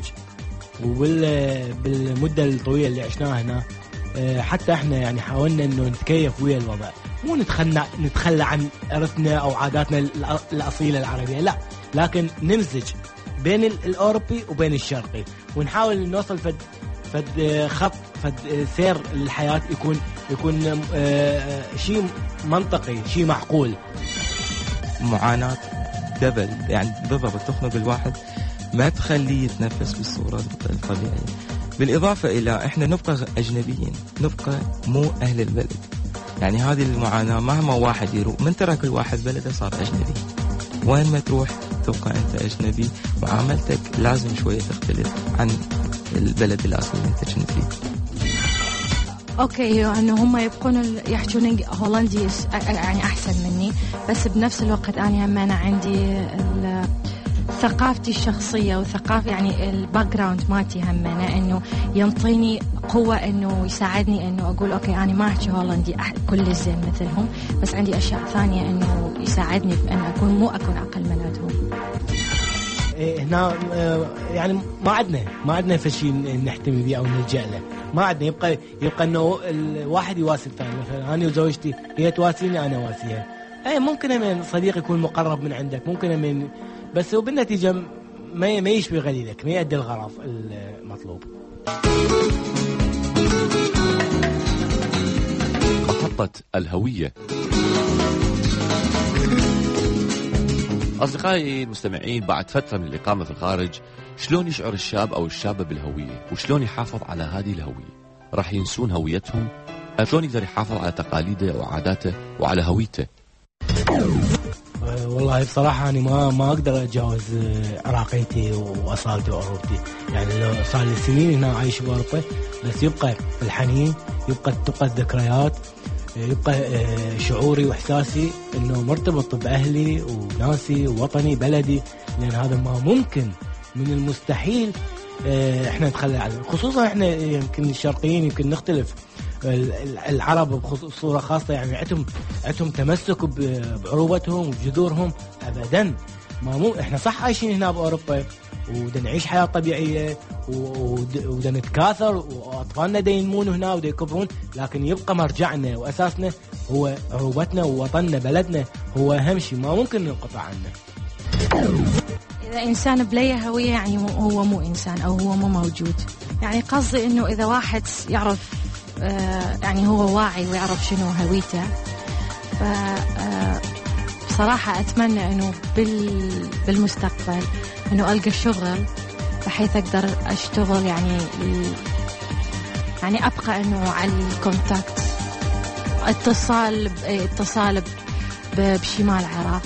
وبالمدة الطويلة اللي عشناها هنا، حتى احنا يعني حاولنا إنه نتكيف ويا الوضع، مو نتخلى عن إرثنا أو عاداتنا الأصيلة العربية، لا، لكن نمزج بين الأوروبي وبين الشرقي، ونحاول نوصل فد سير للحياة يكون شيء منطقي، شيء معقول. معاناة دبل يعني بالضبط تخنق الواحد، ما تخليه يتنفس بالصورة الطبيعية. بالإضافة إلى إحنا نبقى أجنبيين، نبقى مو أهل البلد. يعني هذه المعاناة مهما واحد يروح، من ترك الواحد بلده صار أجنبي، وين ما تروح تبقى أنت أجنبي، وعاملتك لازم شوية تختلف عن البلد الأصلي اللي أنت كنت فيه. اوكي، انه هم يبقون يحجون هولندي يعني احسن مني، بس بنفس الوقت انا عندي ثقافتي الشخصيه وثقافه، يعني الباك جراوند مالتي همنا انه ينطيني قوه، انه يساعدني انه اقول اوكي انا ما احكي هولندي كل زين مثلهم، بس عندي اشياء ثانيه انه يساعدني في ان مو اكون اقل منهم. هنا يعني ما عندنا فشي نحتمي به او نلجأ له، ما عندنا. يبقى انه الواحد يواسي الثاني، مثلا انا وزوجتي هي تواسيني انا واسيها، ممكن من صديق يكون مقرب من عندك، ممكن من، بس وبالنتيجه ما يشبه غليلك، ما يؤدي الغرض المطلوب. محطة الهوية. أصدقائي المستمعين، بعد فترة من الإقامة في الخارج، شلون يشعر الشاب أو الشابة بالهوية، وشلون يحافظ على هذه الهوية؟ راح ينسون هويتهم؟ شلون يقدر يحافظ على تقاليده وعاداته وعلى هويته؟ والله بصراحة أنا ما أقدر أتجاوز عراقيتي وأصالتي وأوروبتي. يعني لو صار لي سنين هنا عايش بأوروبا، بس يبقى الحنين، تبقى الذكريات، يبقى شعوري وإحساسي إنه مرتبط بأهلي وناسي ووطني بلدي، لأن هذا ما ممكن، من المستحيل إحنا نتخلى عنه. خصوصا إحنا يمكن الشرقيين يمكن نختلف، العرب بصورة خاصة يعني عندهم تمسك بعروبتهم وبجذورهم أبدا. ما مو إحنا صح عايشين هنا بأوروبا ودا نعيش حياة طبيعية ودا نتكاثر وأطفالنا دا ينمون هنا ودا يكبرون، لكن يبقى مرجعنا وأساسنا هو عروبتنا ووطننا بلدنا، هو أهم شيء ما ممكن ننقطع عنه. إذا إنسان بليه هوية يعني هو مو إنسان أو هو مو موجود. يعني قصدي إنه إذا واحد يعرف يعني هو واعي ويعرف شنو هويته، بصراحة أتمنى إنه بالمستقبل إنه ألقى شغل بحيث أقدر أشتغل، يعني أبقى إنه على الكونتاكت، اتصال بشمال العراق،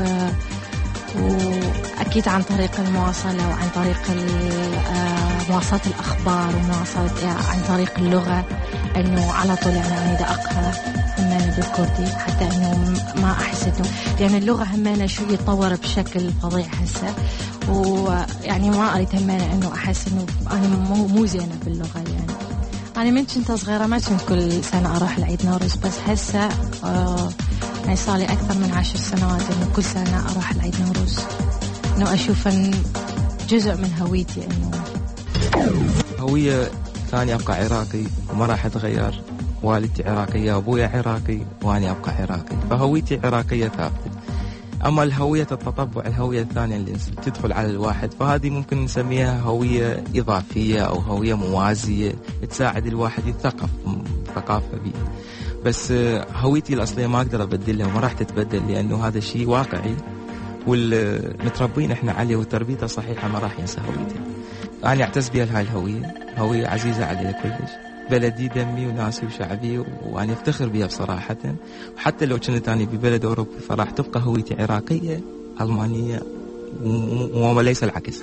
وأكيد عن طريق المواصلة وعن طريق مواصلة الأخبار عن طريق اللغة، إنه على طول يعني أنا دا أقرأ همانة بالكردي، حتى إنه ما أحس إنه، لأن اللغة همانة شو يتطور بشكل فظيع هسه، ويعني ما أريد همانة إنه أحس إنه أنا مو زينة باللغة. يعني أنا من كنت صغيرة ما كنت كل سنة أروح لعيد نوروز، بس هسه يعني صار لي أكثر من 10 سنوات إنه كل سنة أروح لعيد نوروز. إنه أشوف إن جزء من هويتي. إنه هوية ثانية أبقى عراقي وما راح أتغير. والدتي عراقية، أبويا عراقي، وأنا أبقى عراقي، فهويتي عراقية ثابتة. أما الهوية التطبع، الهوية الثانية اللي تدخل على الواحد، فهذه ممكن نسميها هوية إضافية أو هوية موازية تساعد الواحد يثقف ثقافة بيه. بس هويتي الأصلية ما أقدر أبدلها وما راح تتبدل، لأنه هذا شيء واقعي والمتربين إحنا عليه وتربيته صحيحة ما راح ينسى هويته. أنا أعتز بها هاي الهوية، هوية عزيزة علي كلش، بلدي دمي وناسي وشعبي، وأنا أفتخر بها بصراحة. وحتى لو كنت أنا ببلد أوروبي فراح تبقى هويتي عراقية ألمانية وليس العكس.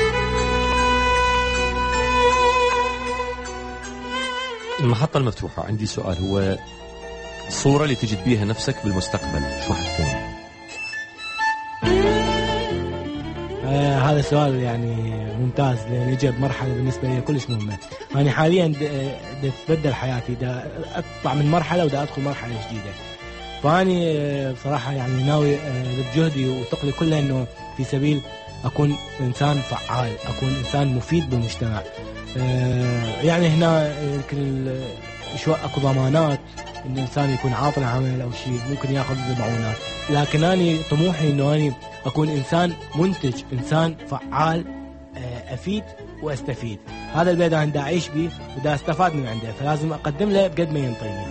المحطة المفتوحة، عندي سؤال، هو الصورة اللي تجد بيها نفسك بالمستقبل شو حتكون؟ هذا سؤال يعني ممتاز، لأن يجي بمرحلة بالنسبة لي كلش مهمة. أنا حاليا تبدل حياتي، دا أطلع من مرحلة ودا أدخل مرحلة جديدة. فأني بصراحة يعني ناوي بجهدي وثقلي كله إنه في سبيل أكون إنسان فعال، أكون إنسان مفيد بالمجتمع. يعني هنا يمكن شو أكو ضمانات إن الإنسان يكون عاطل عمل أو شيء ممكن يأخذ معونات، لكن أنا طموحي إنه أنا أكون إنسان منتج، إنسان فعال، أفيد وأستفيد. هذا البلد أنا دا أعيش به ودا أستفاد من عنده، فلازم أقدم له بقد ما ينطيني.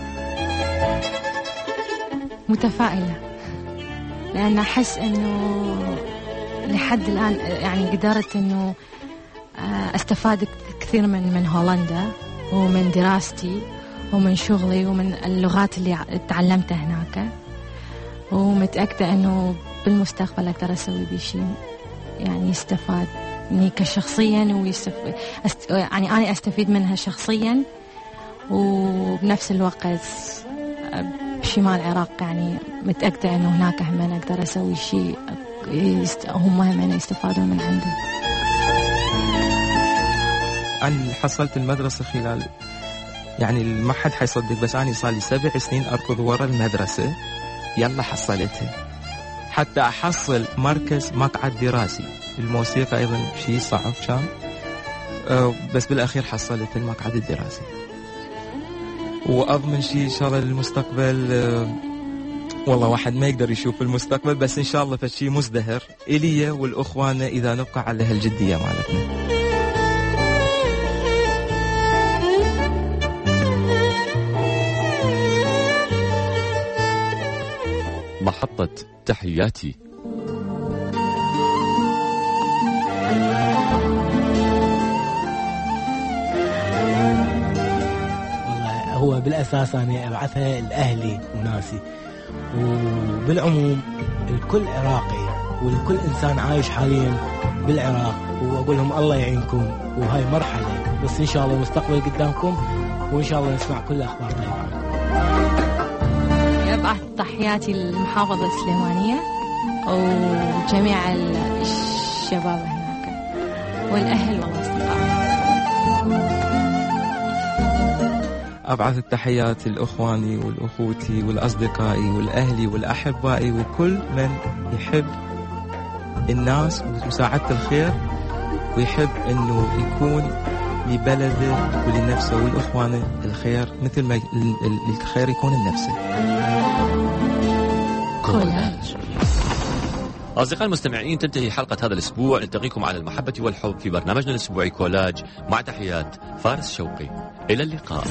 متفائلة، لأن أحس إنه لحد الآن يعني قدرت إنه أستفاد كثير من هولندا ومن دراستي ومن شغلي ومن اللغات اللي تعلمتها هناك، ومتأكدة إنه بالمستقبل أقدر أسوي بشيء يعني يستفاد مني كشخصيا يعني أنا أستفيد منها شخصيا، وبنفس الوقت بشمال العراق يعني متأكدة إنه هناك هم أقدر أسوي شيء هم هم يستفادون من عنده. أنا حصلت المدرسة خلال يعني ما حد حيصدق، بس أنا صار لي 7 سنين أركض ورا المدرسة، يلا حصلتها. حتى أحصل مركز مقعد دراسي، الموسيقى أيضا شيء صعب كان، بس بالأخير حصلت المقعد الدراسي. وأضمن شيء إن شاء الله للمستقبل، والله واحد ما يقدر يشوف المستقبل، بس إن شاء الله فشي مزدهر إلي والأخوان إذا نبقى على هالجدية مالتنا. محطة تحياتي. هو بالأساس أنا أبعثها لأهلي وناسي، وبالعموم الكل عراقي والكل إنسان عايش حاليا بالعراق، وأقول لهم الله يعينكم، وهاي مرحلة بس إن شاء الله مستقبل قدامكم، وإن شاء الله نسمع كل أخبار طيبة. أبعث تحياتي للمحافظة السليمانية وجميع الشباب هناك والأهل والأصدقاء. أبعث التحيات لأخواني والأخوتي والأصدقائي والأهلي والأحبائي وكل من يحب الناس ومساعدة الخير، ويحب أنه يكون لبلده ولنفسه والأخوانه الخير، مثل ما الخير يكون لنفسه. كولاج. أصدقائي المستمعين، تنتهي حلقة هذا الأسبوع. نلتقيكم على المحبة والحب في برنامجنا الأسبوعي كولاج، مع تحيات فارس شوقي. إلى اللقاء.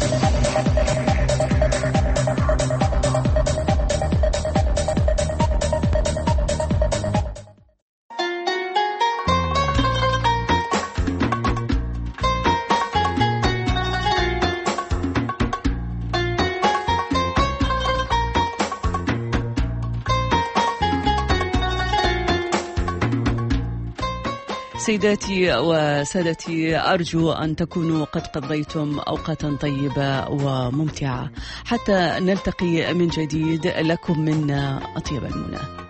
سيداتي وسادتي، أرجو أن تكونوا قد قضيتم أوقاتا طيبة وممتعة، حتى نلتقي من جديد. لكم منا أطيب المنى.